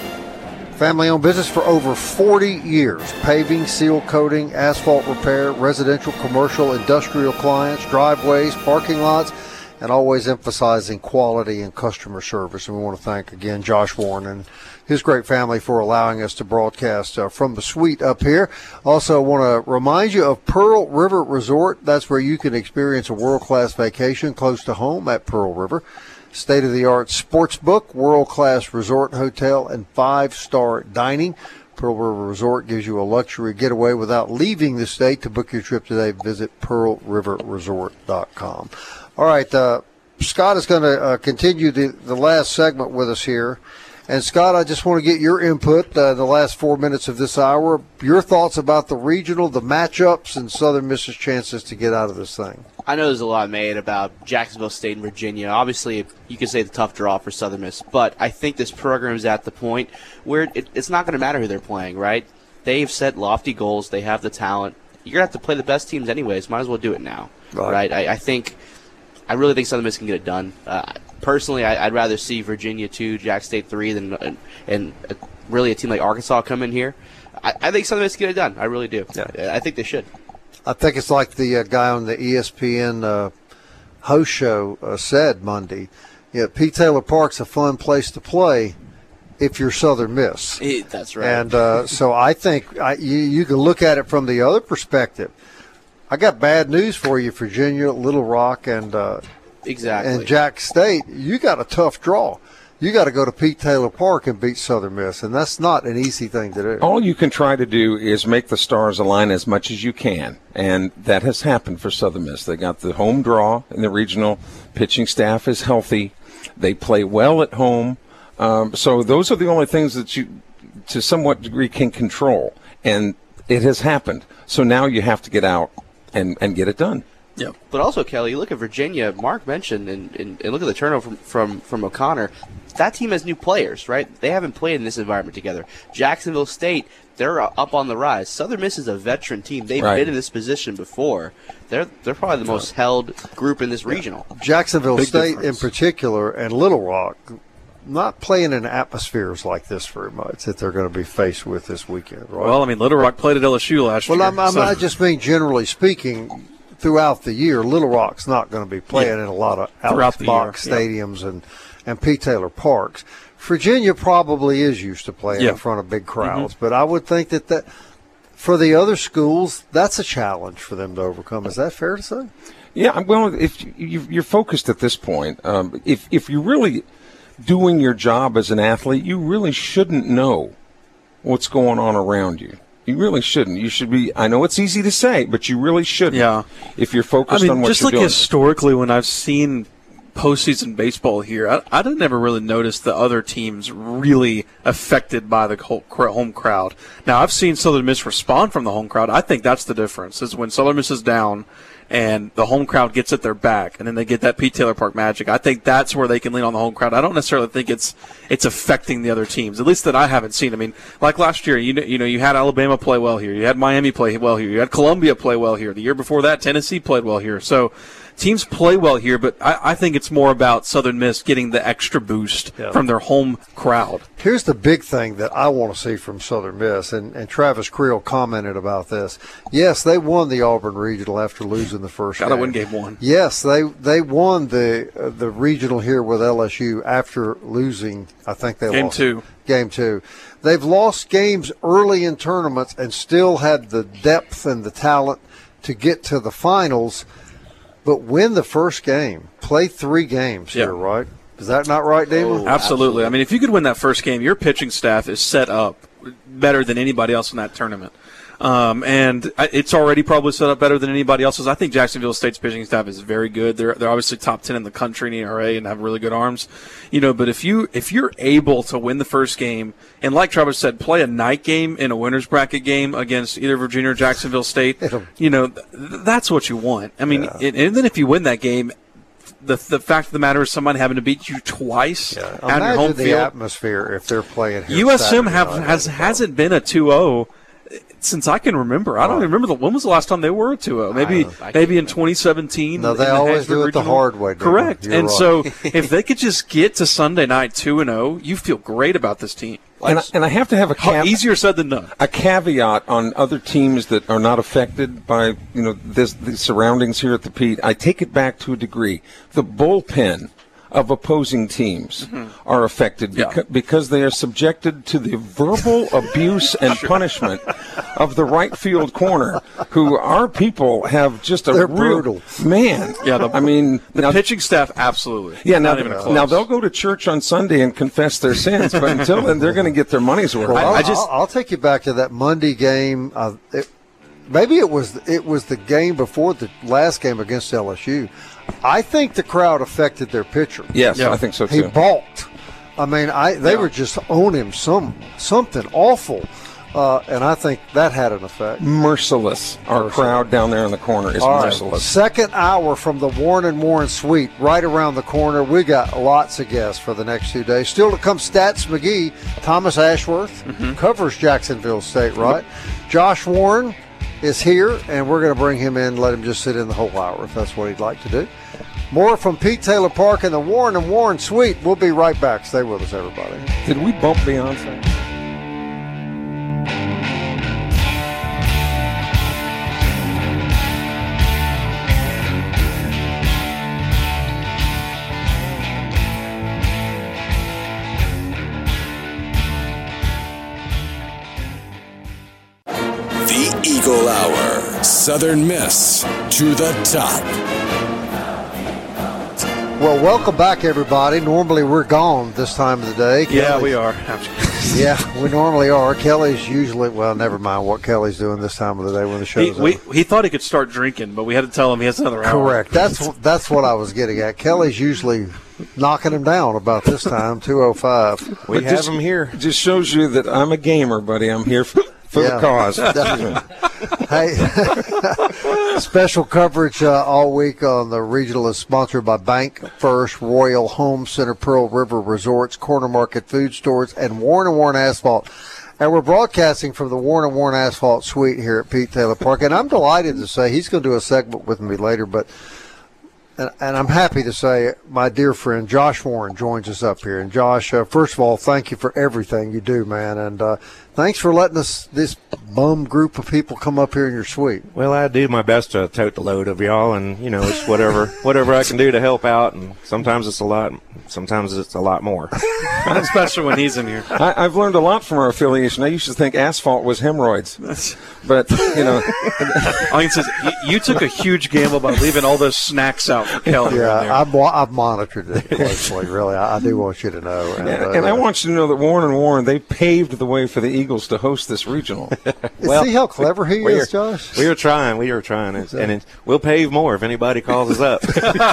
over 40 years. Paving, seal coating, asphalt repair, residential, commercial, industrial clients, driveways, parking lots, and always emphasizing quality and customer service. And we want to thank, again, Josh Warren and his great family for allowing us to broadcast from the suite up here. Also want to remind you of Pearl River Resort. That's where you can experience a world-class vacation close to home at Pearl River. State-of-the-art sports book, world-class resort hotel, and 5-star dining. Pearl River Resort gives you a luxury getaway without leaving the state. To book your trip today, visit pearlriverresort.com. All right, Scott is going to continue the last segment with us here. And, Scott, I just want to get your input in the last 4 minutes of this hour. Your thoughts about the regional, the matchups, and Southern Miss's chances to get out of this thing. I know there's a lot made about Jacksonville State and Virginia. Obviously, you could say the tough draw for Southern Miss. But I think this program is at the point where it's not going to matter who they're playing, right? They've set lofty goals. They have the talent. You're going to have to play the best teams anyways. Might as well do it now, right? I really think Southern Miss can get it done. Personally, I'd rather see Virginia 2, Jack State 3 than really a team like Arkansas come in here. I think Southern Miss can get it done. I really do. Yeah. I think they should. I think it's like the guy on the ESPN host show said Monday. Yeah, Pete Taylor Park's a fun place to play if you're Southern Miss. That's right. And so I think you can look at it from the other perspective. I got bad news for you, Virginia, Little Rock, and Jack State. You got a tough draw. You got to go to Pete Taylor Park and beat Southern Miss, and that's not an easy thing to do. All you can try to do is make the stars align as much as you can, and that has happened for Southern Miss. They got the home draw in the regional. Pitching staff is healthy. They play well at home. So those are the only things that you, to somewhat degree, can control, and it has happened. So now you have to get out and get it done. Yeah. But also, Kelly, you look at Virginia, Mark mentioned, and look at the turnover from O'Connor. That team has new players, right? They haven't played in this environment together. Jacksonville State, they're up on the rise. Southern Miss is a veteran team. They've been in this position before. They're probably the most held group in this regional. Jacksonville State in particular and Little Rock not playing in atmospheres like this very much that they're going to be faced with this weekend, right? Well, I mean, Little Rock played at LSU last year. Well, I just mean generally speaking, throughout the year, Little Rock's not going to be playing in a lot of out-of-box stadiums and Pete Taylor Parks. Virginia probably is used to playing in front of big crowds, but I would think that for the other schools, that's a challenge for them to overcome. Is that fair to say? Yeah, well, if you're focused at this point, if you really doing your job as an athlete, you really shouldn't know what's going on around you. You really shouldn't. You should be. I know it's easy to say, but you really shouldn't. Yeah. If you're focused on what just you're like doing. historically, when I've seen postseason baseball here, I didn't ever really notice the other teams really affected by the home crowd. Now, I've seen Southern Miss respond from the home crowd. I think that's the difference, is when Southern Miss is down and the home crowd gets at their back, and then they get that Pete Taylor Park magic. I think that's where they can lean on the home crowd. I don't necessarily think it's affecting the other teams, at least that I haven't seen. I mean, like last year, you had Alabama play well here, you had Miami play well here, you had Columbia play well here. The year before that, Tennessee played well here. So teams play well here, but I think it's more about Southern Miss getting the extra boost from their home crowd. Here's the big thing that I want to see from Southern Miss, and Travis Creel commented about this. Yes, they won the Auburn Regional after losing the first game. Got to win game one. Yes, they won the regional here with LSU after losing, I think they lost Game two. They've lost games early in tournaments and still had the depth and the talent to get to the finals. But win the first game, play 3 games here, right? Is that not right, David? Absolutely. I mean, if you could win that first game, your pitching staff is set up better than anybody else in that tournament. And it's already probably set up better than anybody else's. I think Jacksonville State's pitching staff is very good. They're obviously top 10 in the country in ERA and have really good arms. But if you're able to win the first game and, like Travis said, play a night game in a winner's bracket game against either Virginia or Jacksonville State, that's what you want. I mean, and then if you win that game, the fact of the matter is somebody having to beat you twice at your home Imagine the field. atmosphere if they're playing here. USM hasn't been a 2-0 since I can remember. I don't even remember when was the last time they were a 2-0. Maybe in 2017. No, they always do it the hard way. Correct. And so if they could just get to Sunday night 2-0, you feel great about this team. And I have to have easier said than done. A caveat on other teams that are not affected by the surroundings here at the Pete. I take it back to a degree. The bullpen of opposing teams are affected because they are subjected to the verbal abuse and punishment of the right field corner, who our people have just They're real brutal. Man. Yeah, the pitching staff, absolutely. Yeah, Not even close. now they'll go to church on Sunday and confess their sins, but until then, they're going to get their money's worth. Well, I'll take you back to that Monday game. Maybe it was the game before the last game against LSU. I think the crowd affected their pitcher. Yes, I think so too. He balked. I mean, they were just on him something awful, and I think that had an effect. Merciless. Our crowd down there in the corner is merciless. Right. Second hour from the Warren & Warren Suite, right around the corner. We got lots of guests for the next 2 days. Still to come, Stats McGee. Thomas Ashworth covers Jacksonville State, right? Josh Warren is here, and we're going to bring him in, let him just sit in the whole hour if that's what he'd like to do. More from Pete Taylor Park and the Warren & Warren Suite. We'll be right back. Stay with us, everybody. Did we bump Beyonce? The Eagle Hour. Southern Miss to the top. Well, welcome back, everybody. Normally, we're gone this time of the day. Yeah, we are. Yeah, we normally are. Kelly's usually, well, never mind what Kelly's doing this time of the day when the show's over. He thought he could start drinking, but we had to tell him he has another hour. Correct. That's what I was getting at. Kelly's usually knocking him down about this time, 2:05. We have him here. Just shows you that I'm a gamer, buddy. I'm here for the cause. Hey, special coverage all week on the regional is sponsored by Bank First, Royal Home Center, Pearl River Resorts, Corner Market Food Stores, and Warren & Warren Asphalt. And we're broadcasting from the Warren & Warren Asphalt Suite here at Pete Taylor Park. And I'm delighted to say he's going to do a segment with me later, but and I'm happy to say my dear friend Josh Warren joins us up here. And Josh, first of all, thank you for everything you do, man. And thanks for letting us, this bum group of people, come up here in your suite. Well, I do my best to tote the load of y'all, and it's whatever I can do to help out. And sometimes it's a lot, sometimes it's a lot more. Especially when he's in here. I've learned a lot from our affiliation. I used to think asphalt was hemorrhoids, but He says, you took a huge gamble by leaving all those snacks out for Kelly. Yeah, I've monitored it closely. Really, I do want you to know. And I want you to know that Warren, they paved the way for the Eagles to host this regional. See how clever he is, Josh? We were trying. And we'll pave more if anybody calls us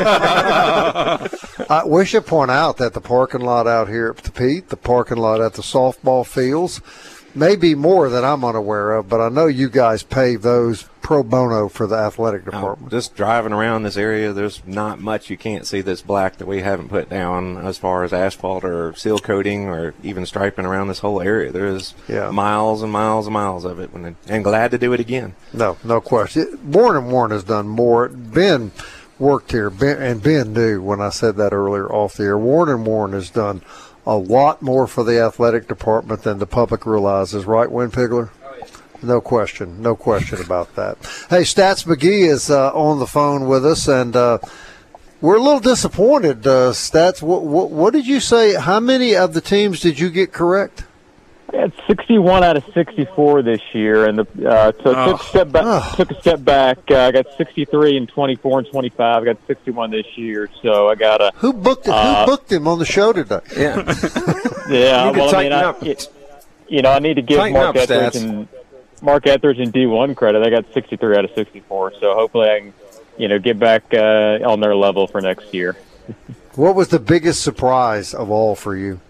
up. We should point out that the parking lot out here at the Pete, the parking lot at the softball fields, may be more than I'm unaware of, but I know you guys pave those pro bono for the athletic department. Just driving around this area, there's not much you can't see that's black that we haven't put down as far as asphalt or seal coating or even striping around this whole area. There's miles and miles and miles of it, and glad to do it again. No question. Warren has done more. Ben worked here, and Ben knew when I said that earlier off the air. Warren has done a lot more for the athletic department than the public realizes, right, Win Pigler? No question about that. Hey, Stats McGee is on the phone with us, and we're a little disappointed. Stats, what did you say? How many of the teams did you get correct? I had 61 out of 64 this year, and took a step back. I got 63 in 24 and 25. I got 61 this year, so I got a. Who booked it? Who booked him on the show today? Yeah, yeah. Well, I need to give Mark Etheridge and D1 credit. I got 63 out of 64, so hopefully I can, get back on their level for next year. What was the biggest surprise of all for you?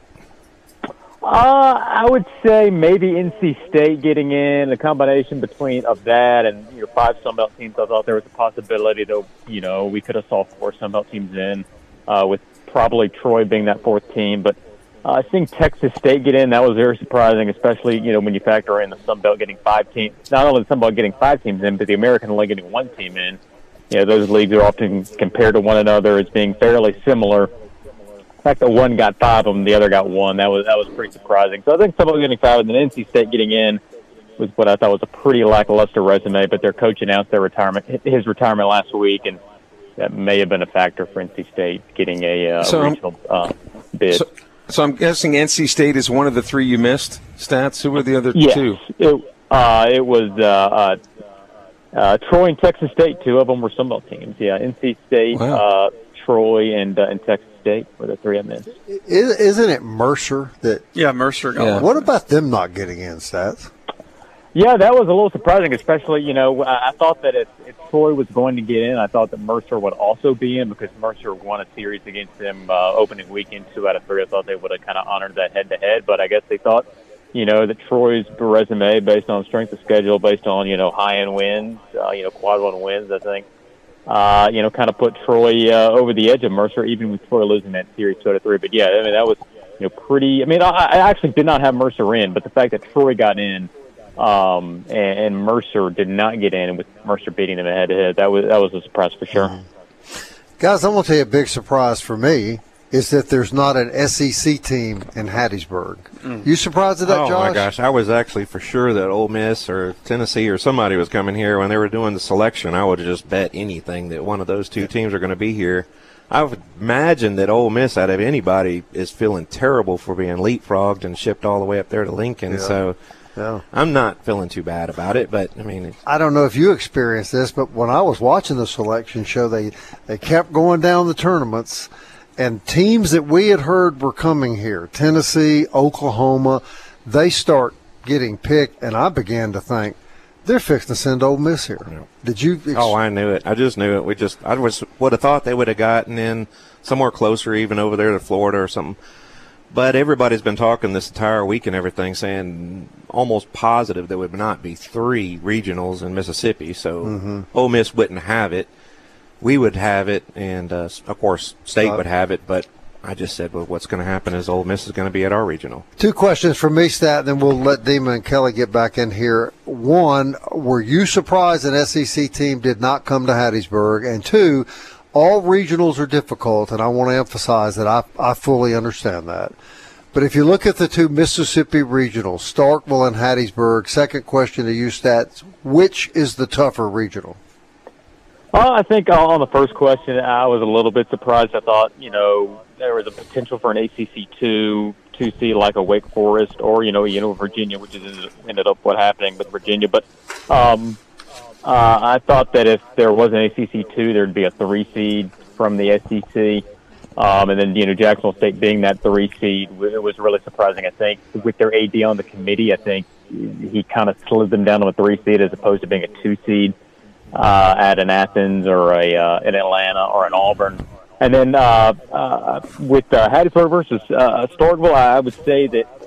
I would say maybe NC State getting in, a combination of that and 5 Sunbelt teams. I thought there was a possibility that we could have saw 4 Sunbelt teams in, with probably Troy being that 4th team. But seeing Texas State get in, that was very surprising, especially when you factor in the Sunbelt getting 5 teams. Not only the Sunbelt getting 5 teams in, but the American League getting 1 team in. Those leagues are often compared to one another as being fairly similar. The fact that one got 5 of them, the other got 1, that was pretty surprising. So I think Sunbelt getting 5 and then NC State getting in was what I thought was a pretty lackluster resume. But their coach announced his retirement last week, and that may have been a factor for NC State getting a regional bid. So I'm guessing NC State is one of the 3 you missed. Stats. Who were the other 2? It was Troy and Texas State. 2 of them were Sunbelt teams. Yeah, NC State, Troy, and Texas State were the 3 I missed. Isn't it Mercer that? Yeah, Mercer got one. What about them not getting in, Stats? Yeah, that was a little surprising, especially, I thought that if Troy was going to get in, I thought that Mercer would also be in because Mercer won a series against them opening weekend 2 out of 3. I thought they would have kind of honored that head-to-head, but I guess they thought, that Troy's resume based on strength of schedule, based on, high-end wins, quad 1 wins, I think, kind of put Troy over the edge of Mercer, even with Troy losing that series 2 out of 3. But, yeah, that was, pretty – I actually did not have Mercer in, but the fact that Troy got in, and Mercer did not get in, with Mercer beating them head-to-head, that was a surprise for sure. Guys, I'm going to tell you a big surprise for me is that there's not an SEC team in Hattiesburg. You surprised at that, Josh? Oh, my gosh. I was actually for sure that Ole Miss or Tennessee or somebody was coming here when they were doing the selection. I would have just bet anything that one of those 2 teams are going to be here. I would imagine that Ole Miss, out of anybody, is feeling terrible for being leapfrogged and shipped all the way up there to Lincoln. Yeah. So I'm not feeling too bad about it, but I don't know if you experienced this, but when I was watching the selection show, they kept going down the tournaments, and teams that we had heard were coming here, Tennessee, Oklahoma, they start getting picked, and I began to think they're fixing to send Ole Miss here. Yeah. Did you? I knew it. I just knew it. I would have thought they would have gotten in somewhere closer, even over there to Florida or something. But everybody's been talking this entire week and everything, saying almost positive there would not be 3 regionals in Mississippi. So Ole Miss wouldn't have it. We would have it, and, of course, State would have it. But I just said, well, what's going to happen is Ole Miss is going to be at our regional. 2 questions from me, Stat, and then we'll let Dima and Kelly get back in here. 1, were you surprised an SEC team did not come to Hattiesburg? And 2, all regionals are difficult, and I want to emphasize that I fully understand that. But if you look at the two Mississippi regionals, Starkville and Hattiesburg, second question to you, Stats, which is the tougher regional? I think on the first question, I was a little bit surprised. I thought, there was a potential for an ACC 2 seed like a Wake Forest or, Virginia, which ended up what happening with Virginia. But I thought that if there was an ACC 2, there'd be a 3 seed from the SEC. And then, Jacksonville State being that 3 seed, it was really surprising. I think with their AD on the committee, I think he kind of slid them down to a 3 seed as opposed to being a 2 seed at an Athens or an Atlanta or an Auburn. And then with Hattiesburg versus Starkville, I would say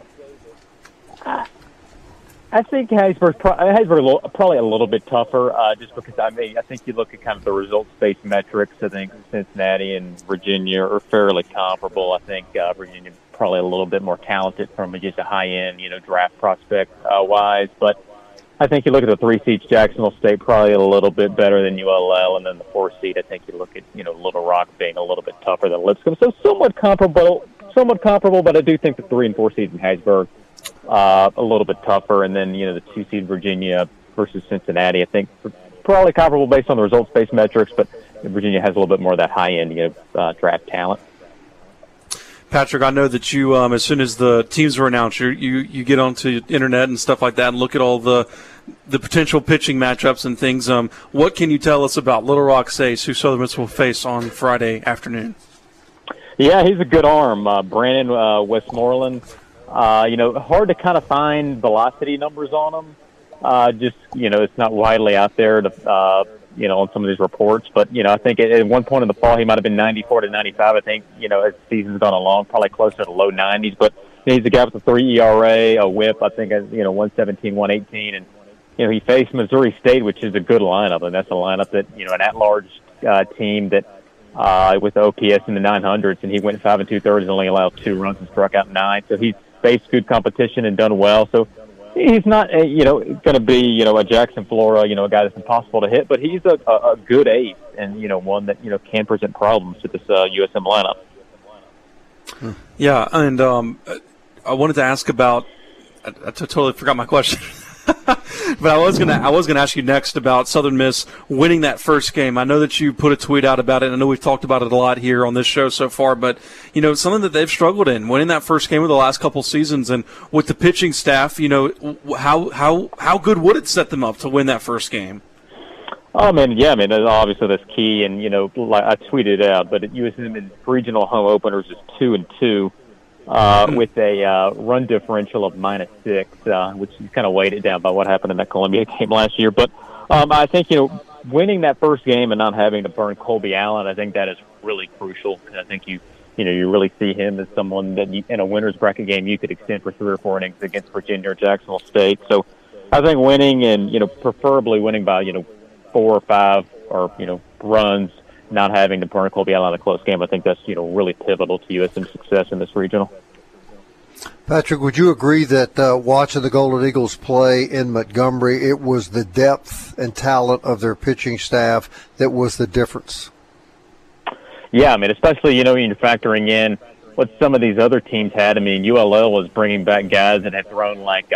that I think Hattiesburg probably a little bit tougher, just because I think you look at kind of the results-based metrics. I think Cincinnati and Virginia are fairly comparable. I think Virginia probably a little bit more talented from just a high-end, draft prospect wise. But I think you look at the 3 seeds, Jacksonville State probably a little bit better than ULL, and then the 4 seed, I think you look at Little Rock being a little bit tougher than Lipscomb. So somewhat comparable. But I do think the 3 and 4 seeds in Hattiesburg a little bit tougher, and then the 2 seed Virginia versus Cincinnati, I think probably comparable based on the results-based metrics, but Virginia has a little bit more of that high-end draft talent. Patrick, I know that you, as soon as the teams were announced, you get onto the internet and stuff like that and look at all the potential pitching matchups and things. What can you tell us about Little Rock Sace, who Southern Miss will face on Friday afternoon? Yeah, he's a good arm. Brandon Westmoreland. Hard to kind of find velocity numbers on him. It's not widely out there to, on some of these reports. But, I think at one point in the fall, he might have been 94 to 95. I think, as the season's gone along, probably closer to low 90s. But he's a guy with a 3 ERA, a whip, I think, 117, 118. And, he faced Missouri State, which is a good lineup. And that's a lineup that, an at-large team that, with OPS in the 900s, and he went 5 2/3 and only allowed 2 runs and struck out 9. So he's faced good competition and done well. So he's not, going to be, a Jackson Flora, a guy that's impossible to hit, but he's a good ace and, one that, can present problems to this USM lineup. Yeah, and I wanted to ask about, I totally forgot my question. But I was gonna ask you next about Southern Miss winning that first game. I know that you put a tweet out about it. I know we've talked about it a lot here on this show so far, but something that they've struggled in, winning that first game of the last couple seasons, and with the pitching staff, how good would it set them up to win that first game? Oh man, yeah, obviously that's key, and like I tweeted out, but USM regional home openers is 2-2. With a run differential of -6, which is kind of weighted down by what happened in that Columbia game last year. But I think, winning that first game and not having to burn Colby Allen, I think that is really crucial. And I think you really see him as someone that in a winner's bracket game you could extend for 3 or 4 innings against Virginia or Jacksonville State. So I think winning and, preferably winning by, 4 or 5 or, runs, not having to burn Colby Allen in a close game, I think that's, really pivotal to USM's success in this regional. Patrick, would you agree that watching the Golden Eagles play in Montgomery, it was the depth and talent of their pitching staff that was the difference? Yeah, especially, when you're factoring in what some of these other teams had. ULL was bringing back guys that had thrown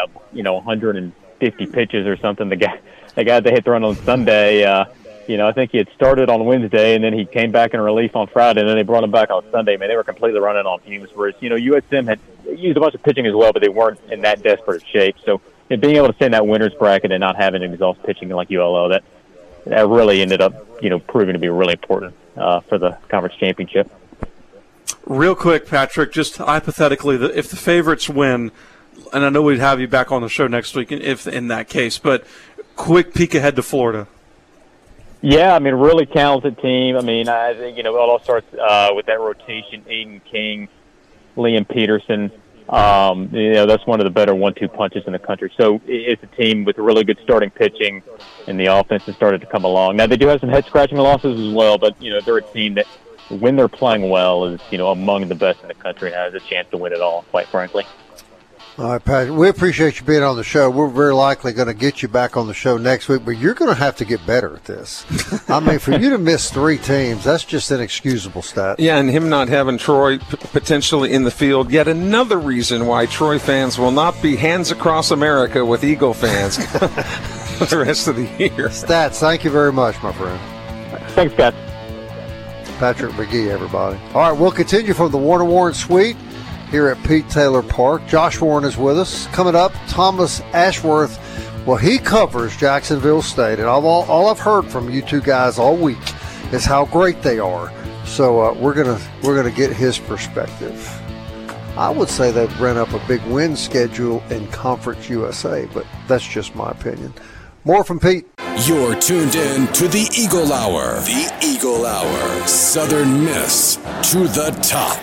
150 pitches or something. The guy they had thrown on Sunday, I think he had started on Wednesday, and then he came back in relief on Friday, and then they brought him back on Sunday. They were completely running on fumes, whereas, USM had used a bunch of pitching as well, but they weren't in that desperate shape. So being able to stay in that winner's bracket and not having to exhaust pitching like ULL, that really ended up, proving to be really important for the conference championship. Real quick, Patrick, just hypothetically, if the favorites win, and I know we'd have you back on the show next week if in that case, but quick peek ahead to Florida. Yeah, really talented team. I think, it all starts with that rotation, Aiden King, Liam Peterson. That's one of the better 1-2 punches in the country. So it's a team with really good starting pitching, and the offense has started to come along. Now, they do have some head-scratching losses as well, but, they're a team that, when they're playing well, is, among the best in the country and has a chance to win it all, quite frankly. All right, Patrick, we appreciate you being on the show. We're very likely going to get you back on the show next week, but you're going to have to get better at this. I mean, for you to miss 3 teams, that's just an inexcusable stat. Yeah, and him not having Troy potentially in the field, yet another reason why Troy fans will not be hands across America with Eagle fans for the rest of the year. Stats, thank you very much, my friend. Thanks, guys. Patrick McGee, everybody. All right, we'll continue from the Warren Suite here at Pete Taylor Park. Josh Warren is with us. Coming up, Thomas Ashworth. Well, he covers Jacksonville State, and all I've heard from you two guys all week is how great they are. So we're gonna get his perspective. I would say they've run up a big win schedule in Conference USA, but that's just my opinion. More from Pete. You're tuned in to the Eagle Hour. The Eagle Hour. Southern Miss to the top.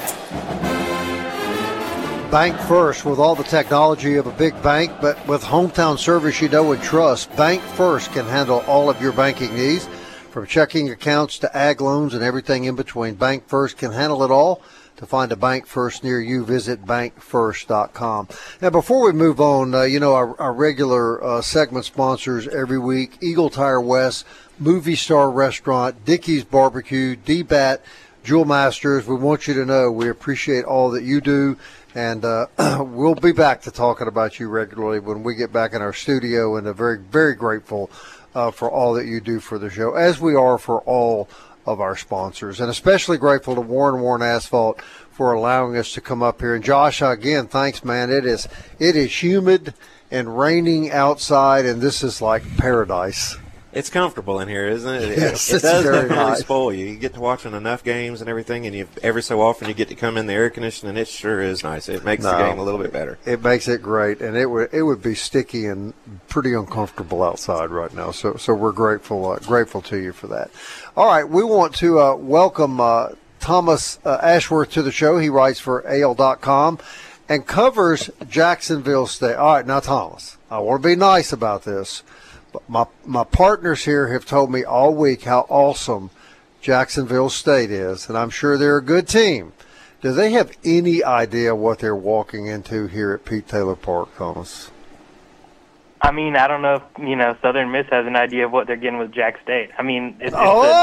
Bank First, with all the technology of a big bank, but with hometown service you know and trust, Bank First can handle all of your banking needs, from checking accounts to ag loans and everything in between. Bank First can handle it all. To find a Bank First near you, visit bankfirst.com. Now, before we move on, our regular segment sponsors every week, Eagle Tire West, Movie Star Restaurant, Dickey's Barbecue, D-Bat, Jewel Masters. We want you to know we appreciate all that you do. And we'll be back to talking about you regularly when we get back in our studio, and are very, very grateful for all that you do for the show, as we are for all of our sponsors. And especially grateful to Warren Asphalt for allowing us to come up here. And Josh, again, thanks, man. It is humid and raining outside, and this is like paradise. It's comfortable in here, isn't it? Yes, it does very really nice. spoil you. You get to watching enough games and everything, and every so often you get to come in the air conditioning. It sure is nice. It makes the game a little bit better. It makes it great, and it would be sticky and pretty uncomfortable outside right now. So we're grateful to you for that. All right, we want to welcome Thomas Ashworth to the show. He writes for AL.com and covers Jacksonville State. All right, now Thomas, I want to be nice about this. My partners here have told me all week how awesome Jacksonville State is, and I'm sure they're a good team. Do they have any idea what they're walking into here at Pete Taylor Park, Thomas? I mean, I don't know if, Southern Miss has an idea of what they're getting with Jack State. I mean, it's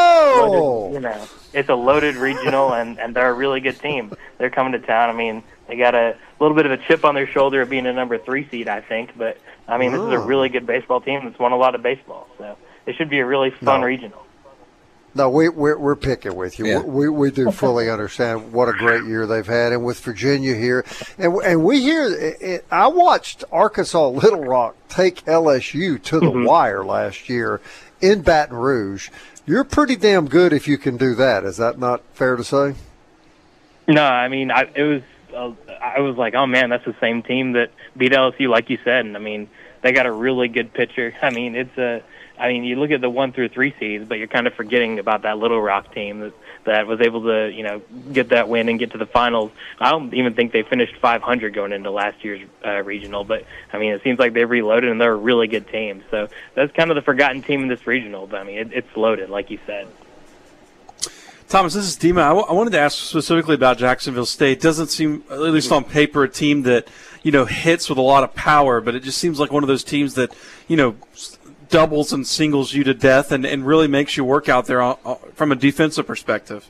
a loaded regional, and they're a really good team. They're coming to town. I mean, they got a little bit of a chip on their shoulder of being a number 3 seed, I think, but I mean, this is a really good baseball team that's won a lot of baseball, so it should be a really fun regional. No, we're picking with you. Yeah. We do fully understand what a great year they've had, and with Virginia here, and we hear. I watched Arkansas Little Rock take LSU to the wire last year in Baton Rouge. You're pretty damn good if you can do that. Is that not fair to say? No, I mean, I was like, oh man, that's the same team that beat LSU, like you said, and I mean, they got a really good pitcher. I mean, you look at the 1 through 3 seeds, but you're kind of forgetting about that Little Rock team that was able to, get that win and get to the finals. I don't even think they finished 500 going into last year's regional, but I mean, it seems like they've reloaded and they're a really good team. So that's kind of the forgotten team in this regional. But I mean, it's loaded, like you said. Thomas, this is Dima. I wanted to ask specifically about Jacksonville State. Doesn't seem, at least on paper, a team that, hits with a lot of power, but it just seems like one of those teams that, doubles and singles you to death and really makes you work out there from a defensive perspective.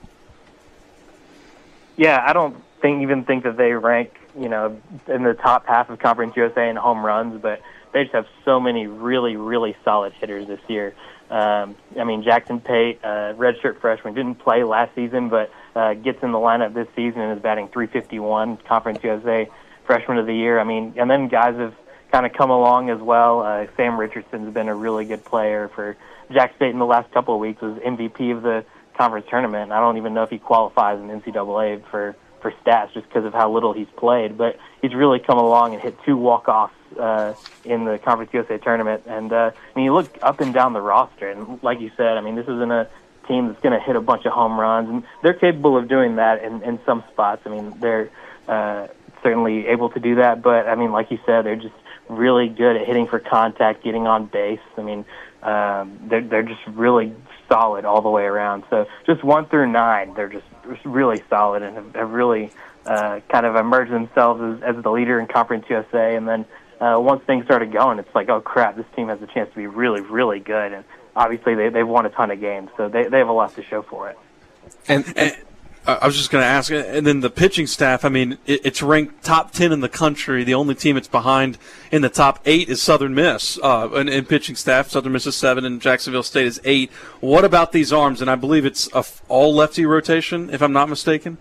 Yeah, I don't even think that they rank, in the top half of Conference USA in home runs, but they just have so many really, really solid hitters this year. I mean, Jackson Pate, redshirt freshman, didn't play last season, but gets in the lineup this season and is batting .351, Conference USA Freshman of the Year. I mean, and then guys have kind of come along as well. Sam Richardson's been a really good player for Jack State in the last couple of weeks, was MVP of the conference tournament. I don't even know if he qualifies in NCAA for stats just because of how little he's played, but he's really come along and hit 2 walk-offs in the Conference USA tournament. And I mean, you look up and down the roster, and like you said, I mean, this isn't a team that's going to hit a bunch of home runs, and they're capable of doing that in some spots. I mean, they're certainly able to do that, but I mean, like you said, they're just really good at hitting for contact, getting on base. I mean, they're just really solid all the way around. So just 1 through 9, they're just really solid and have really kind of emerged themselves as the leader in Conference USA. And then once things started going, it's like, oh crap, this team has a chance to be really, really good. And obviously they've won a ton of games, so they have a lot to show for it. And I was just going to ask, and then the pitching staff, I mean, it's ranked top 10 in the country. The only team it's behind in the top 8 is Southern Miss in pitching staff. Southern Miss is 7 and Jacksonville State is 8. What about these arms? And I believe it's all lefty rotation, if I'm not mistaken.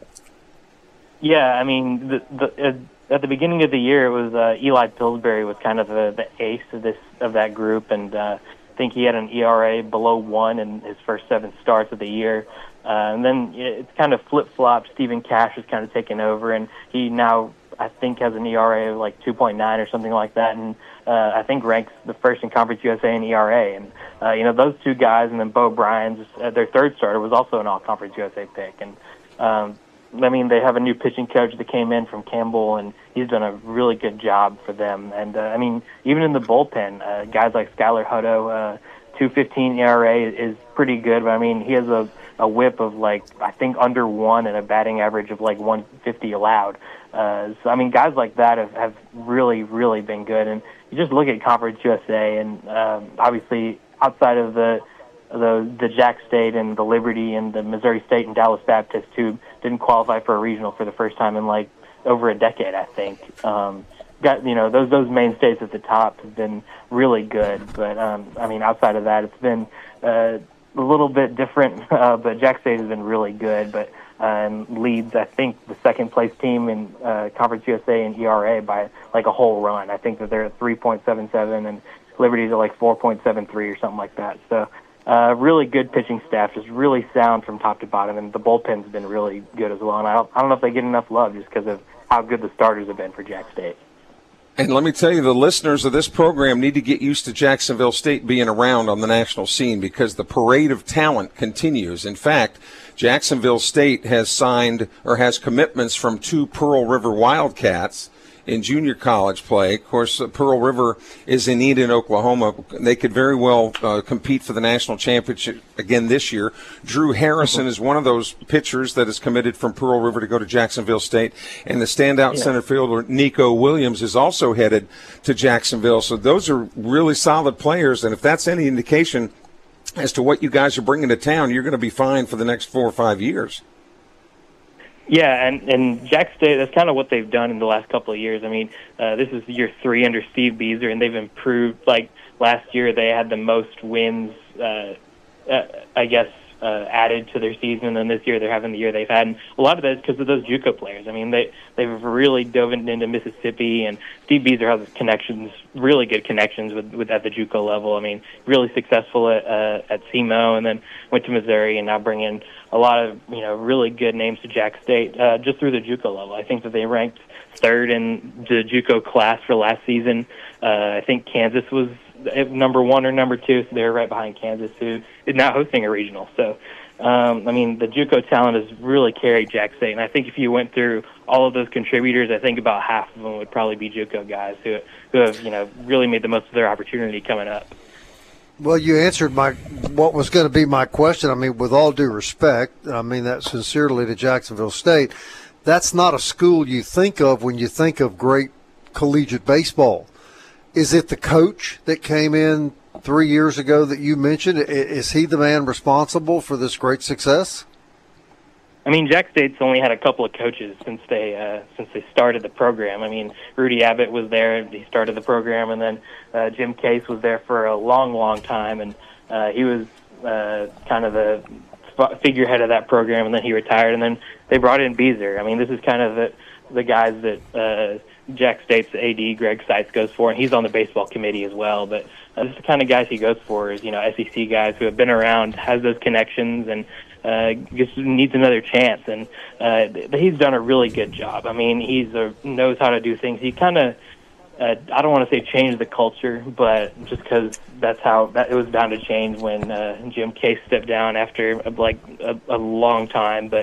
Yeah, I mean, at the beginning of the year, it was Eli Pillsbury was kind of the ace of that group, and I think he had an ERA below 1 in his first 7 starts of the year. And then it's kind of flip-flopped. Stephen Cash has kind of taken over, and he now, I think, has an ERA of like 2.9 or something like that, and I think ranks the first in Conference USA in ERA. And, those two guys, and then Bo Bryans, their third starter, was also an All-Conference USA pick. And, I mean, they have a new pitching coach that came in from Campbell, and he's done a really good job for them. And, I mean, even in the bullpen, guys like Skylar Hutto, 2.15 ERA is pretty good, but, I mean, he has a whip of, like, I think under 1 and a batting average of, like, 150 allowed. So, I mean, guys like that have really, really been good. And you just look at Conference USA, and obviously outside of the Jack State and the Liberty and the Missouri State and Dallas Baptist, who didn't qualify for a regional for the first time in, like, over a decade, I think. Those main states at the top have been really good. But, I mean, outside of that, it's been a little bit different, but Jack State has been really good. But leads, I think, the second-place team in Conference USA in ERA by, like, a whole run. I think that they're at 3.77, and Liberty's at, like, 4.73 or something like that. So really good pitching staff, just really sound from top to bottom, and the bullpen's been really good as well. And I don't know if they get enough love just because of how good the starters have been for Jack State. And let me tell you, the listeners of this program need to get used to Jacksonville State being around on the national scene because the parade of talent continues. In fact, Jacksonville State has signed or has commitments from 2 Pearl River Wildcats in junior college play. Of course, Pearl River is in Eden, Oklahoma. They could very well compete for the national championship again this year. Drew Harrison is one of those pitchers that is committed from Pearl River to go to Jacksonville State. And the standout center fielder, Nico Williams, is also headed to Jacksonville. So those are really solid players. And if that's any indication as to what you guys are bringing to town, you're going to be fine for the next 4 or 5 years. Yeah, and Jack State, that's kind of what they've done in the last couple of years. I mean, this is year 3 under Steve Beazer, and they've improved. Like, last year they had the most wins, added to their season, and then this year they're having the year they've had. And a lot of that is because of those JUCO players. I mean, they've really dove into Mississippi, and Steve Beazer has connections, really good connections with at the JUCO level. I mean, really successful at SEMO, and then went to Missouri, and now bringing a lot of really good names to Jack State just through the JUCO level. I think that they ranked 3rd in the JUCO class for last season. I think Kansas was number 1 or number 2, so they're right behind Kansas, who is now hosting a regional. So, I mean, the JUCO talent has really carried Jack State, and I think if you went through all of those contributors, I think about half of them would probably be JUCO guys who have really made the most of their opportunity coming up. Well, you answered what was going to be my question. I mean, with all due respect, I mean that sincerely to Jacksonville State. That's not a school you think of when you think of great collegiate baseball. Is it the coach that came in 3 years ago that you mentioned? Is he the man responsible for this great success? I mean, Jack State's only had a couple of coaches since they started the program. I mean, Rudy Abbott was there; he started the program, and then Jim Case was there for a long, long time, and he was kind of the figurehead of that program, and then he retired, and then they brought in Beazer. I mean, this is kind of the guys that Jack State's AD, Greg Seitz, goes for, and he's on the baseball committee as well. But this is the kind of guys he goes for is, SEC guys who have been around, has those connections, and just needs another chance. And he's done a really good job. I mean, he knows how to do things. He kind of, I don't want to say change the culture, but just because that's how it was bound to change when Jim Case stepped down after a long time. But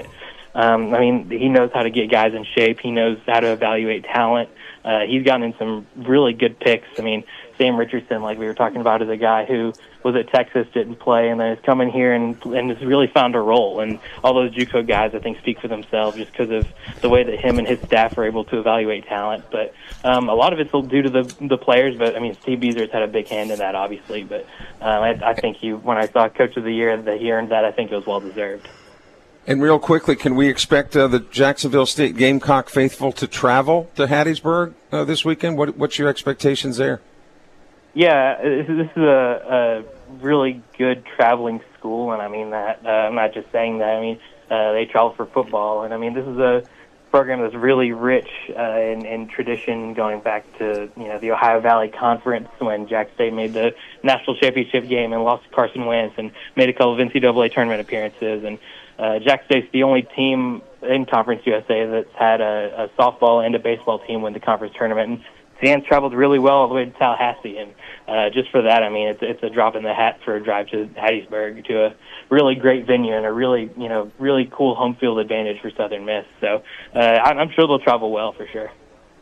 I mean, he knows how to get guys in shape. He knows how to evaluate talent. He's gotten in some really good picks. I mean, Sam Richardson, like we were talking about, is a guy who was at Texas, didn't play, and then has come in here and has really found a role. And all those JUCO guys, I think, speak for themselves just because of the way that him and his staff are able to evaluate talent. But a lot of it's due to the players. But, I mean, Steve Beazer's had a big hand in that, obviously. But I think when I saw Coach of the Year that he earned that, I think it was well-deserved. And real quickly, can we expect the Jacksonville State Gamecock faithful to travel to Hattiesburg this weekend? What's your expectations there? Yeah, this is a really good traveling school, and I mean that. I'm not just saying that. I mean, they travel for football, and I mean, this is a program that's really rich in tradition, going back to the Ohio Valley Conference when Jack State made the national championship game and lost to Carson Wentz, and made a couple of NCAA tournament appearances. And Jack State's the only team in Conference USA that's had a softball and a baseball team win the conference tournament. And Dan's traveled really well all the way to Tallahassee, and just for that, I mean, it's a drop in the hat for a drive to Hattiesburg, to a really great venue and a really cool home field advantage for Southern Miss. So I'm sure they'll travel well for sure.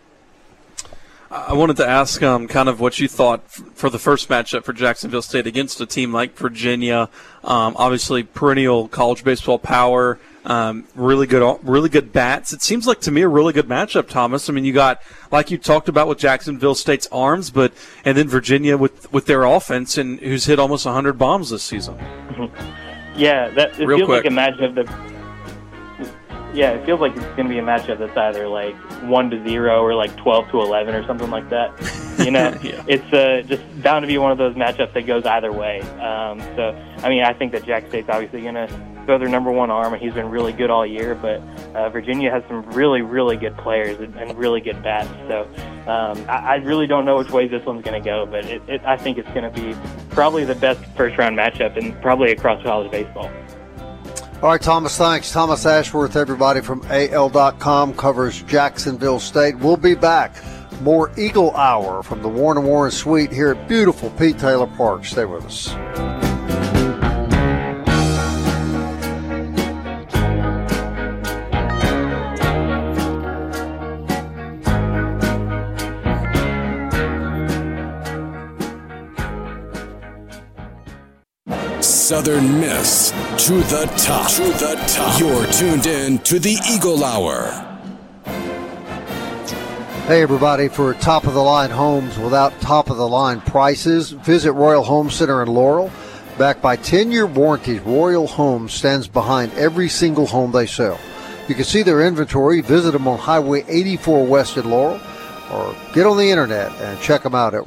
I wanted to ask kind of what you thought for the first matchup for Jacksonville State against a team like Virginia. Obviously, perennial college baseball power, really good bats. It seems like to me a really good matchup, Thomas. I mean, you got, like you talked about with Jacksonville State's arms, and then Virginia with their offense, and who's hit almost 100 bombs this season. Yeah, it feels like a matchup that. Yeah, it feels like it's going to be a matchup that's either like 1-0 or like 12-11 or something like that. Yeah. It's just bound to be one of those matchups that goes either way. So, I mean, I think that Jack State's obviously going to throw their number one arm, and he's been really good all year. But Virginia has some really, really good players and really good bats. So I really don't know which way this one's going to go, but I think it's going to be probably the best first-round matchup and probably across college baseball. All right, Thomas, thanks. Thomas Ashworth, everybody from AL.com, covers Jacksonville State. We'll be back. More Eagle Hour from the Warren & Warren Suite here at beautiful Pete Taylor Park. Stay with us. Southern Miss to the top. To the top. You're tuned in to the Eagle Hour. Hey, everybody, for top-of-the-line homes without top-of-the-line prices, visit Royal Home Center in Laurel. Backed by 10-year warranties, Royal Home stands behind every single home they sell. You can see their inventory, visit them on Highway 84 West in Laurel, or get on the internet and check them out at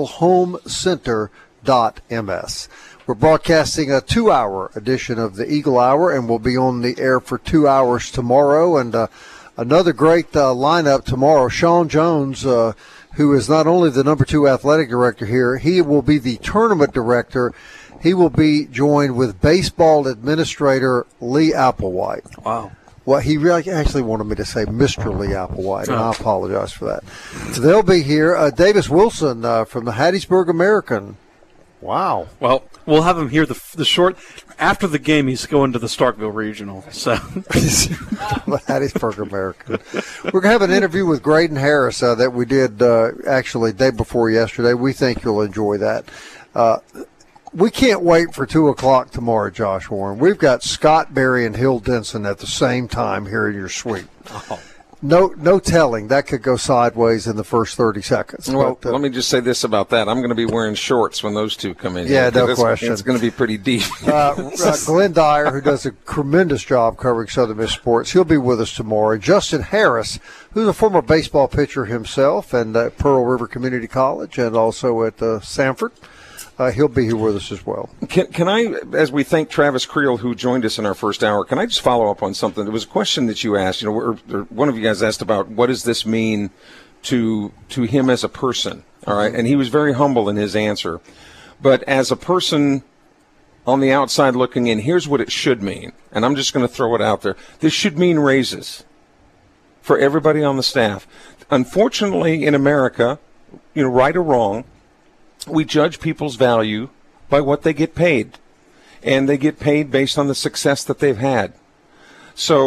royalhomecenter.ms. We're broadcasting a 2-hour edition of the Eagle Hour, and we'll be on the air for 2 hours tomorrow. And another great lineup tomorrow. Sean Jones, who is not only the number 2 athletic director here, he will be the tournament director. He will be joined with baseball administrator Lee Applewhite. Wow. Well, he really actually wanted me to say Mr. Lee Applewhite, and I apologize for that. So they'll be here. Davis Wilson from the Hattiesburg American. Wow. Well, we'll have him here the short after the game. He's going to the Starkville Regional. So the Hattiesburg American. We're gonna have an interview with Graydon Harris that we did actually day before yesterday. We think you'll enjoy that. We can't wait for 2:00 tomorrow, Josh Warren. We've got Scott Berry and Hill Denson at the same time here in your suite. Oh. No telling. That could go sideways in the first 30 seconds. Well, let me just say this about that. I'm going to be wearing shorts when those two come in. Yeah, no question. It's going to be pretty deep. Glenn Dyer, who does a tremendous job covering Southern Miss sports, he'll be with us tomorrow. And Justin Harris, who's a former baseball pitcher himself and at Pearl River Community College and also at Sanford. He'll be here with us as well. Can I, as we thank Travis Creel, who joined us in our first hour, can I just follow up on something? There was a question that you asked. One of you guys asked about what does this mean to him as a person. All right, and he was very humble in his answer. But as a person on the outside looking in, here's what it should mean, and I'm just going to throw it out there. This should mean raises for everybody on the staff. Unfortunately, in America, right or wrong, we judge people's value by what they get paid, and they get paid based on the success that they've had. So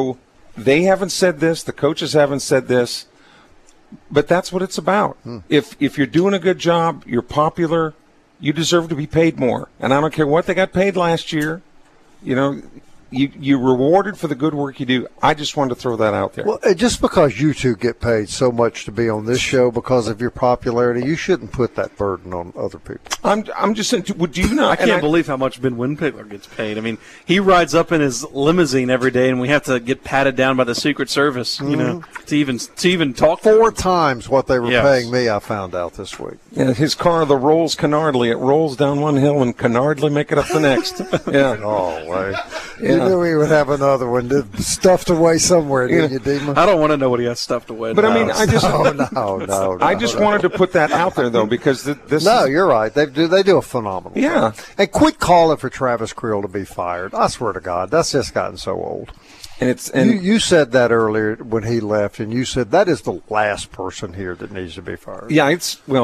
they haven't said this, the coaches haven't said this, but that's what it's about. If you're doing a good job, you're popular, you deserve to be paid more. And I don't care what they got paid last year. You know, you're rewarded for the good work you do. I just wanted to throw that out there. Well, just because you two get paid so much to be on this show because of your popularity, you shouldn't put that burden on other people. I'm just saying, would you not? I can't believe how much Ben Windpegler gets paid. I mean, he rides up in his limousine every day, and we have to get patted down by the Secret Service, you know, to even talk. 4 times what they were paying me, I found out this week. Yeah, his car, the rolls Canardly. It rolls down one hill and Canardly make it up the next. Yeah. Oh, way. You knew he would have another one stuffed away somewhere, didn't you, Dima? I don't want to know what he has stuffed away. But I mean, I just no. I just wanted to put that out there though, because this. No, you're right. They do a phenomenal job. And quit calling for Travis Creel to be fired. I swear to God, that's just gotten so old. And you said that earlier when he left, and you said that is the last person here that needs to be fired. Yeah,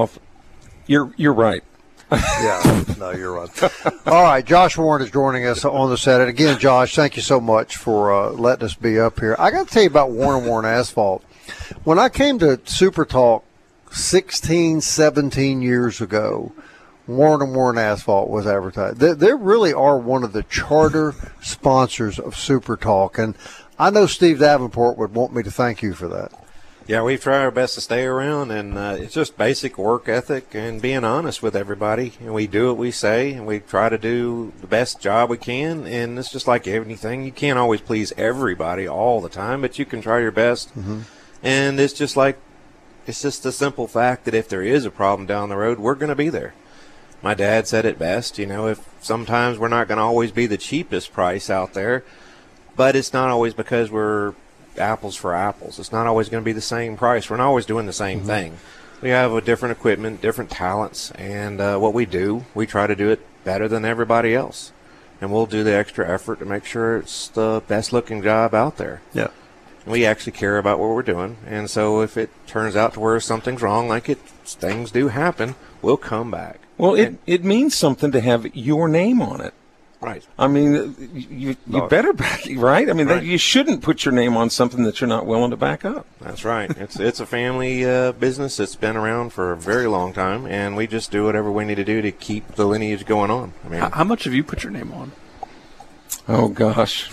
you're right. Yeah, no, you're right. All right, Josh Warren is joining us on the set. And again, Josh, thank you so much for letting us be up here. I got to tell you about Warren & Warren Asphalt. When I came to Super Talk 16, 17 years ago, Warren & Warren Asphalt was advertised. They really are one of the charter sponsors of Super Talk, and I know Steve Davenport would want me to thank you for that. Yeah, we try our best to stay around, and it's just basic work ethic and being honest with everybody. And we do what we say, and we try to do the best job we can. And it's just like anything. You can't always please everybody all the time, but you can try your best. Mm-hmm. And it's just the simple fact that if there is a problem down the road, we're going to be there. My dad said it best, if sometimes we're not going to always be the cheapest price out there, but it's not always because we're apples for apples. It's not always going to be the same price. We're not always doing the same thing. We have a different equipment, different talents, and what we do, we try to do it better than everybody else. And we'll do the extra effort to make sure it's the best looking job out there. Yeah. We actually care about what we're doing, and so if it turns out to where something's wrong, things do happen, we'll come back. Well, it means something to have your name on it. Right. I mean, you better back, right? I mean, right. You shouldn't put your name on something that you're not willing to back up. That's right. It's a family business that's been around for a very long time, and we just do whatever we need to do to keep the lineage going on. I mean, how much have you put your name on? Oh, gosh.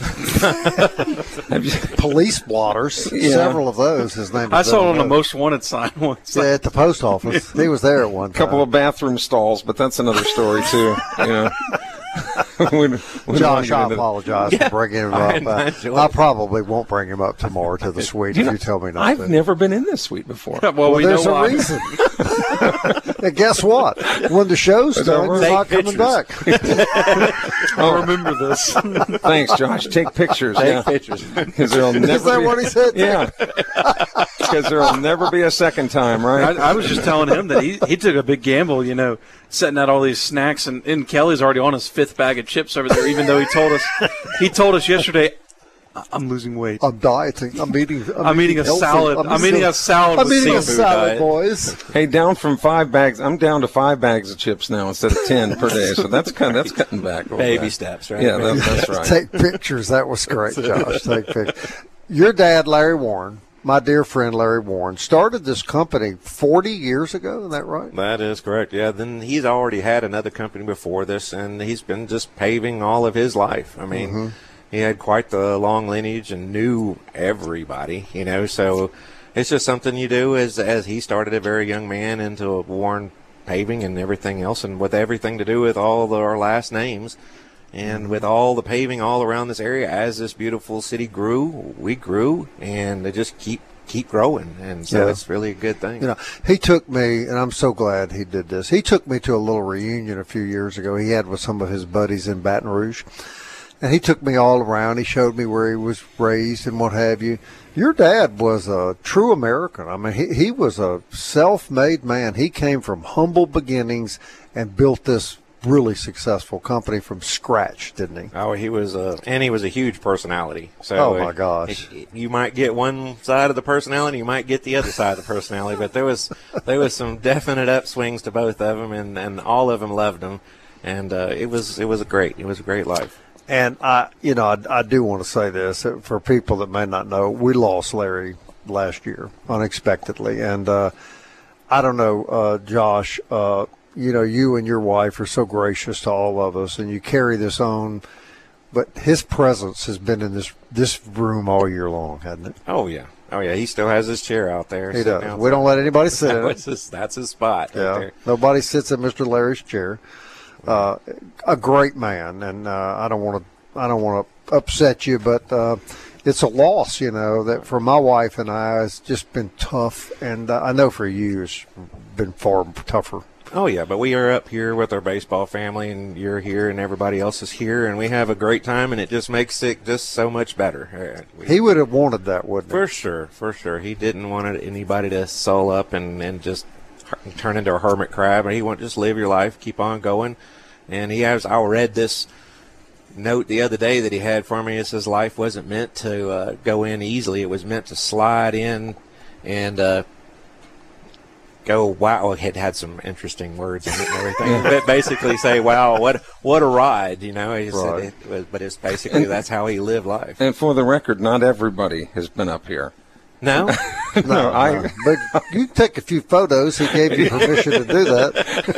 Police blotters. Yeah. Several of those. His name. I saw it on the most wanted sign once. Yeah, at the post office. He was there at one time. A couple of bathroom stalls, but that's another story, too. Josh, I apologize for bringing him up. I probably won't bring him up tomorrow to the suite if you tell me not to. I've never been in this suite before. well, there's know a reason. And guess what? When the show's done, you're not coming back. I remember this. Thanks, Josh. Take pictures. Take pictures. Is that what he said? Yeah. Because there will never be a second time, right? I was just telling him that he took a big gamble, setting out all these snacks, and Kelly's already on his 5th bag of chips over there, even though he told us yesterday, I'm losing weight. I'm dieting. I'm eating a salad. I'm eating a salad. I'm eating a salad, boys. Hey, down from 5 bags. I'm down to 5 bags of chips now instead of 10 per day. So that's cutting back. Baby steps, right? Yeah, that's right. Take pictures. That was great, Josh. Take pictures. Your dad, Larry Warren, my dear friend Larry Warren, started this company 40 years ago. Is that right? That is correct. Yeah. Then he's already had another company before this, and he's been just paving all of his life. I mean, he had quite the long lineage and knew everybody, so it's just something you do as he started a very young man into Warren Paving and everything else, and with everything to do with all our last names. And with all the paving all around this area, as this beautiful city grew, we grew, and they just keep growing. And so it's really a good thing. He took me, and I'm so glad he did this, he took me to a little reunion a few years ago he had with some of his buddies in Baton Rouge. And he took me all around. He showed me where he was raised and what have you. Your dad was a true American. I mean, he was a self-made man. He came from humble beginnings and built this really successful company from scratch, didn't he? Oh, he was a huge personality. So oh my gosh, you might get one side of the personality, you might get the other side of the personality, but there was some definite upswings to both of them, and all of them loved him, and it was a great life. And I do want to say this for people that may not know. We lost Larry last year unexpectedly, and I don't know, Josh. You and your wife are so gracious to all of us, and you carry this on. But his presence has been in this room all year long, hasn't it? Oh yeah. He still has his chair out there. He does. We don't let anybody sit in it. That's his spot. Yeah. Right there. Nobody sits in Mr. Larry's chair. A great man, and I don't want to upset you, but it's a loss, that for my wife and I, it's just been tough, and I know for you it's been far tougher. Oh, yeah, but we are up here with our baseball family, and you're here, and everybody else is here, and we have a great time, and it just makes it just so much better. He would have wanted that, wouldn't he? For sure. He didn't want anybody to soul up and just turn into a hermit crab, and he wanted to just live your life, keep on going. And I read this note the other day that he had for me. It says life wasn't meant to go in easily. It was meant to slide in and go, wow. It had some interesting words in it and everything. But basically say, wow, what a ride, He said but it's basically that's how he lived life. And for the record, not everybody has been up here. No? No. But you take a few photos. He gave you permission to do that.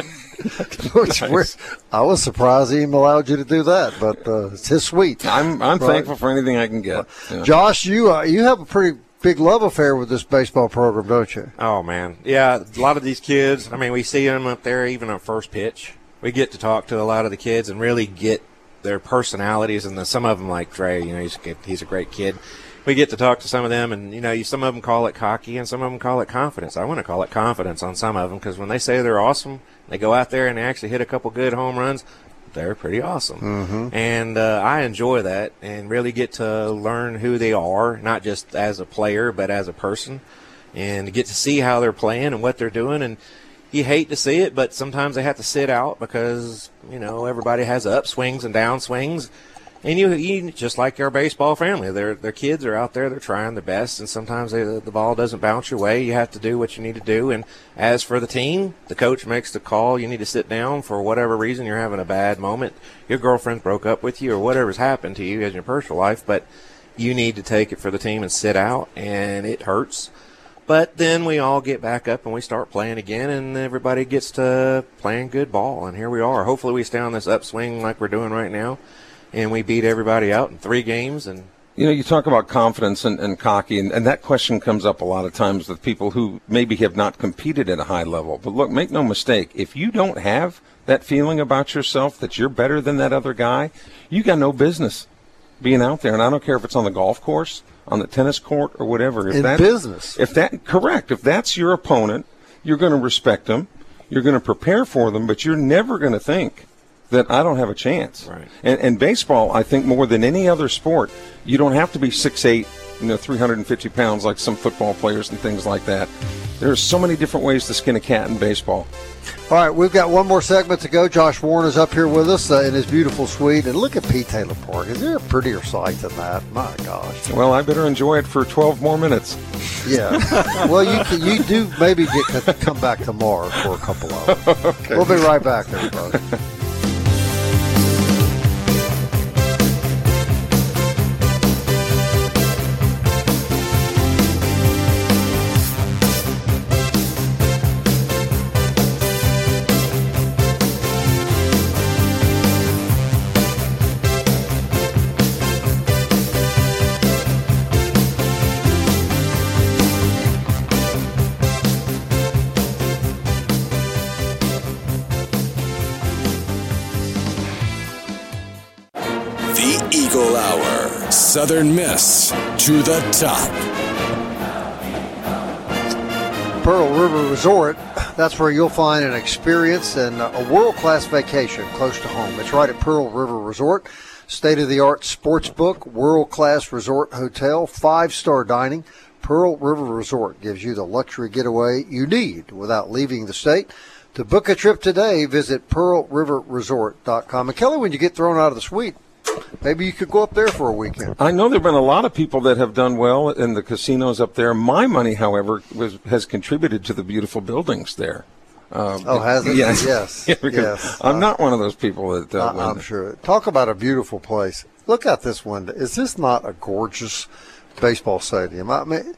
I was surprised he even allowed you to do that, but it's his suite. I'm thankful for anything I can get. Yeah. Josh, you have a pretty big love affair with this baseball program, don't you? Oh, man. Yeah, a lot of these kids, we see them up there even on first pitch. We get to talk to a lot of the kids and really get their personalities, and some of them, like Dre, he's a great kid. We get to talk to some of them, and, some of them call it cocky and some of them call it confidence. I want to call it confidence on some of them because when they say they're awesome, they go out there and they actually hit a couple good home runs, they're pretty awesome. Mm-hmm. And I enjoy that and really get to learn who they are, not just as a player but as a person, and get to see how they're playing and what they're doing. And you hate to see it, but sometimes they have to sit out because, everybody has upswings and downswings. And you just like our baseball family, their kids are out there, they're trying their best, and sometimes the ball doesn't bounce your way. You have to do what you need to do. And as for the team, the coach makes the call. You need to sit down for whatever reason. You're having a bad moment. Your girlfriend broke up with you or whatever's happened to you in your personal life, but you need to take it for the team and sit out, and it hurts. But then we all get back up and we start playing again, and everybody gets to playing good ball. And here we are. Hopefully we stay on this upswing like we're doing right now. And we beat everybody out in 3 games. And you talk about confidence and cocky, and that question comes up a lot of times with people who maybe have not competed at a high level. But look, make no mistake, if you don't have that feeling about yourself that you're better than that other guy, you got no business being out there. And I don't care if it's on the golf course, on the tennis court, or whatever. If that's your opponent, you're going to respect them, you're going to prepare for them, but you're never going to think that I don't have a chance. Right. And baseball, I think more than any other sport, you don't have to be 6'8", 350 pounds like some football players and things like that. There's so many different ways to skin a cat in baseball. All right, we've got one more segment to go. Josh Warren is up here with us in his beautiful suite. And look at Pete Taylor Park. Is there a prettier sight than that? My gosh. Well, I better enjoy it for 12 more minutes. Yeah. Well, you do maybe get to come back tomorrow for a couple of hours. Okay. We'll be right back, everybody. Eagle Hour. Southern Miss to the top. Pearl River Resort, that's where you'll find an experience and a world-class vacation close to home. It's right at Pearl River Resort. State-of-the-art sports book, world-class resort hotel, 5-star dining. Pearl River Resort gives you the luxury getaway you need without leaving the state. To book a trip today, visit pearlriverresort.com. And Kelly, when you get thrown out of the suite, maybe you could go up there for a weekend. I know there have been a lot of people that have done well in the casinos up there. My money, however, has contributed to the beautiful buildings there. Has it? Yes. Yes. Yes. I'm not one of those people that. I'm sure. Talk about a beautiful place. Look at this window. Is this not a gorgeous baseball stadium? I mean,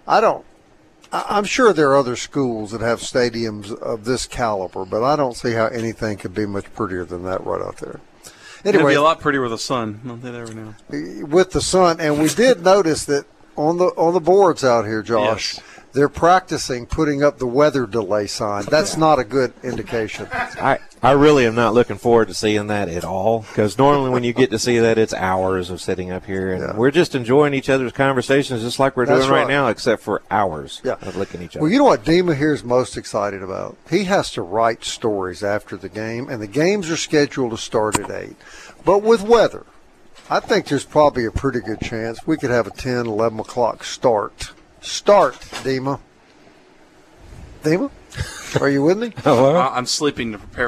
I'm sure there are other schools that have stadiums of this caliber, but I don't see how anything could be much prettier than that right out there. It'd Anyway, be a lot prettier with the sun. Don't they ever know? with the sun, and we did notice that on the boards out here, Josh, they're practicing putting up the weather delay sign. That's not a good indication. I really am not looking forward to seeing that at all, because normally when you get to see that, it's hours of sitting up here, and we're just enjoying each other's conversations just like we're doing right now, except for hours of looking at each other. Well, you know what Dima here is most excited about? He has to write stories after the game, and the games are scheduled to start at 8. But with weather, I think there's probably a pretty good chance we could have a 10, 11 o'clock start. Dima. Dima? Are you with me? I'm sleeping to prepare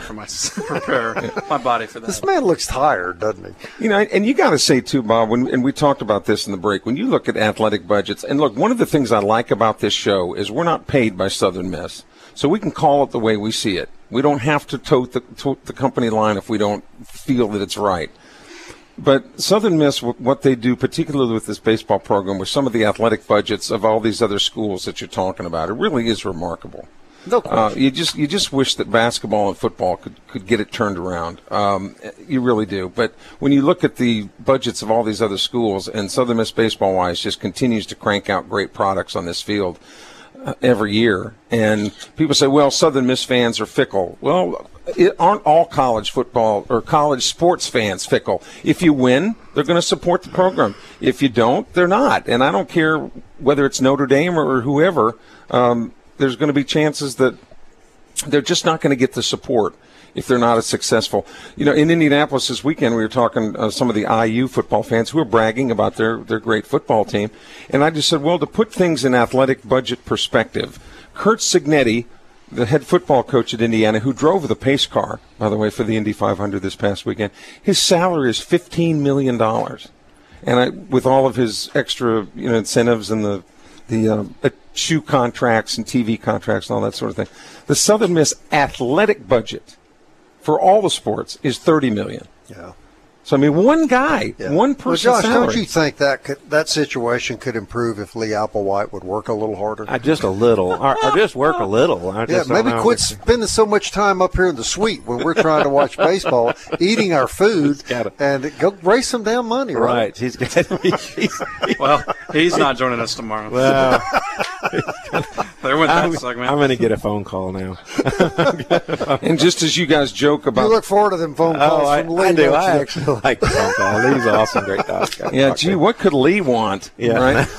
my body for that. This man looks tired, doesn't he? You know, and you got to say too, Bob, and we talked about this in the break, when you look at athletic budgets, and look, one of the things I like about this show is we're not paid by Southern Miss, so we can call it the way we see it. We don't have to tote the company line if we don't feel that it's right. But Southern Miss, what they do, particularly with this baseball program, with some of the athletic budgets of all these other schools that you're talking about, it really is remarkable. No question. You just wish that basketball and football could get it turned around. You really do. But when you look at the budgets of all these other schools, and Southern Miss baseball-wise just continues to crank out great products on this field every year. And people say, well, Southern Miss fans are fickle. Well, aren't all college football or college sports fans fickle? If you win, they're going to support the program. If you don't, they're not. And I don't care whether it's Notre Dame or whoever. There's going to be chances that they're just not going to get the support if they're not as successful. You know, in Indianapolis this weekend, we were talking some of the IU football fans who were bragging about their great football team. And I just said, well, to put things in athletic budget perspective, Kurt Cignetti, the head football coach at Indiana, who drove the pace car, by the way, for the Indy 500 this past weekend, his salary is $15 million. And with all of his extra incentives and the shoe contracts and TV contracts and all that sort of thing. The Southern Miss athletic budget for all the sports is $30 million. Yeah. So, I mean, one guy, one person. Well, Josh, salary. don't you think that situation could improve if Lee Applewhite would work a little harder? Just a little. Or just work a little. Maybe quit spending so much time up here in the suite when we're trying to watch baseball, eating our food, and go raise some damn money, right? He's got to be. Well, he's not joining us tomorrow. Well, there went that segment. I'm going to get a phone call now. And just as you guys joke about. You look forward to them phone calls from Lee. I do. I actually like the phone call. Lee's awesome, great guy. Yeah, gee, what could Lee want? Yeah. Right?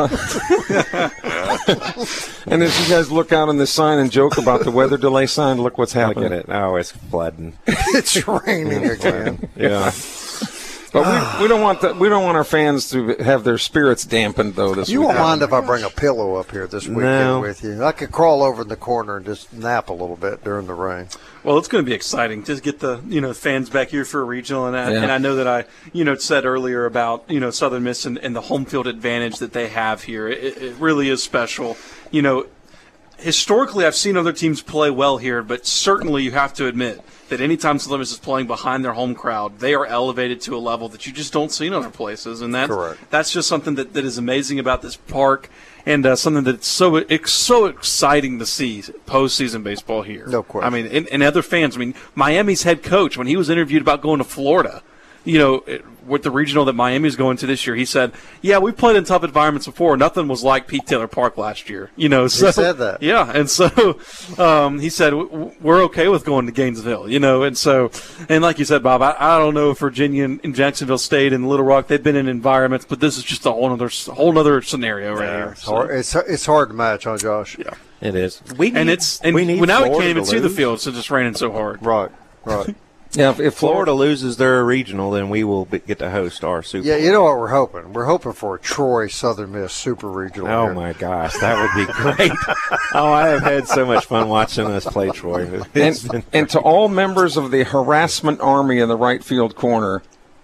And as you guys look out on this sign and joke about the weather delay sign, look what's happening. Look at it. Oh, it's flooding. It's raining again. Yeah. But we don't want that. We don't want our fans to have their spirits dampened, though. This you weekend. won't mind if I bring a pillow up here this weekend with you? I could crawl over in the corner and just nap a little bit during the rain. Well, it's going to be exciting. Just get the fans back here for a regional, and I know that I said earlier about Southern Miss and the home field advantage that they have here. It really is special. Historically, I've seen other teams play well here, but certainly you have to admit that anytime Southern Miss is playing behind their home crowd, they are elevated to a level that you just don't see in other places. And that's just something that is amazing about this park, and something that's so exciting to see postseason baseball here. No question. I mean, and other fans. I mean, Miami's head coach, when he was interviewed about going to Florida, with the regional that Miami's going to this year, he said, yeah, we played in tough environments before. Nothing was like Pete Taylor Park last year. He said that. Yeah, and so he said, we're okay with going to Gainesville, and like you said, Bob, I don't know if Virginia and Jacksonville State and Little Rock, they've been in environments, but this is just a whole other scenario right here. It's hard to match, huh, Josh? Yeah. It is. Now we can't even see the field, so it's just raining so hard. Right. Yeah, if Florida loses their regional, then we will get to host our Super. Yeah, you know what we're hoping? We're hoping for a Troy Southern Miss Super Regional. Oh, here. my gosh, that would be great. I have had so much fun watching us play Troy. And to all members of the harassment army in the right field corner,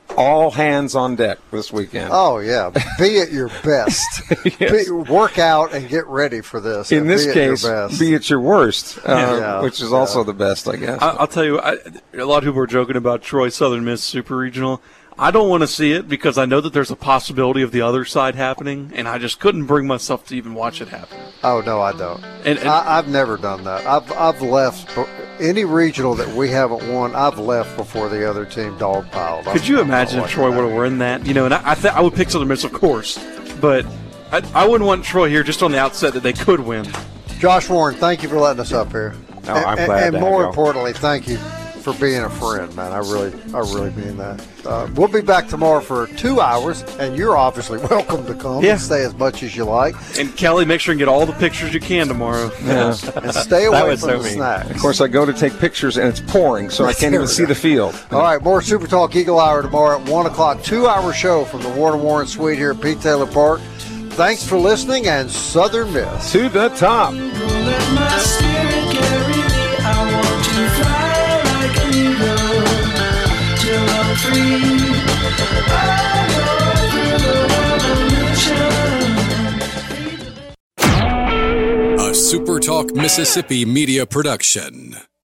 all hands on deck this weekend. Oh, yeah. Be at your best. Yes. Work out and get ready for this. In this be case, at your best. be at your worst, Yeah. which is also the best, I guess. I'll tell you, a lot of people are joking about Troy Southern Miss Super Regional. I don't want to see it because I know that there's a possibility of the other side happening, and I just couldn't bring myself to even watch it happen. Oh, no, I don't. And I've never done that. I've left any regional that we haven't won. I've left before the other team dogpiled. Could you imagine if Troy would have won that? You know, and I would pick Southern Miss, of course, but I wouldn't want Troy here just on the outset that they could win. Josh Warren, thank you for letting us up here. Oh, I'm glad and to more have importantly, thank you for being a friend, man. I really mean that. We'll be back tomorrow for 2 hours, and you're obviously welcome to come and stay as much as you like. And Kelly, make sure and get all the pictures you can tomorrow. Yeah. And stay away from the snacks. Of course, I go to take pictures, and it's pouring, so I can't even see the field. All right, more Super Talk Eagle Hour tomorrow at 1 o'clock. 2-hour show from the Warren Suite here at Pete Taylor Park. Thanks for listening, and Southern Miss. To the top. A SuperTalk Mississippi media production.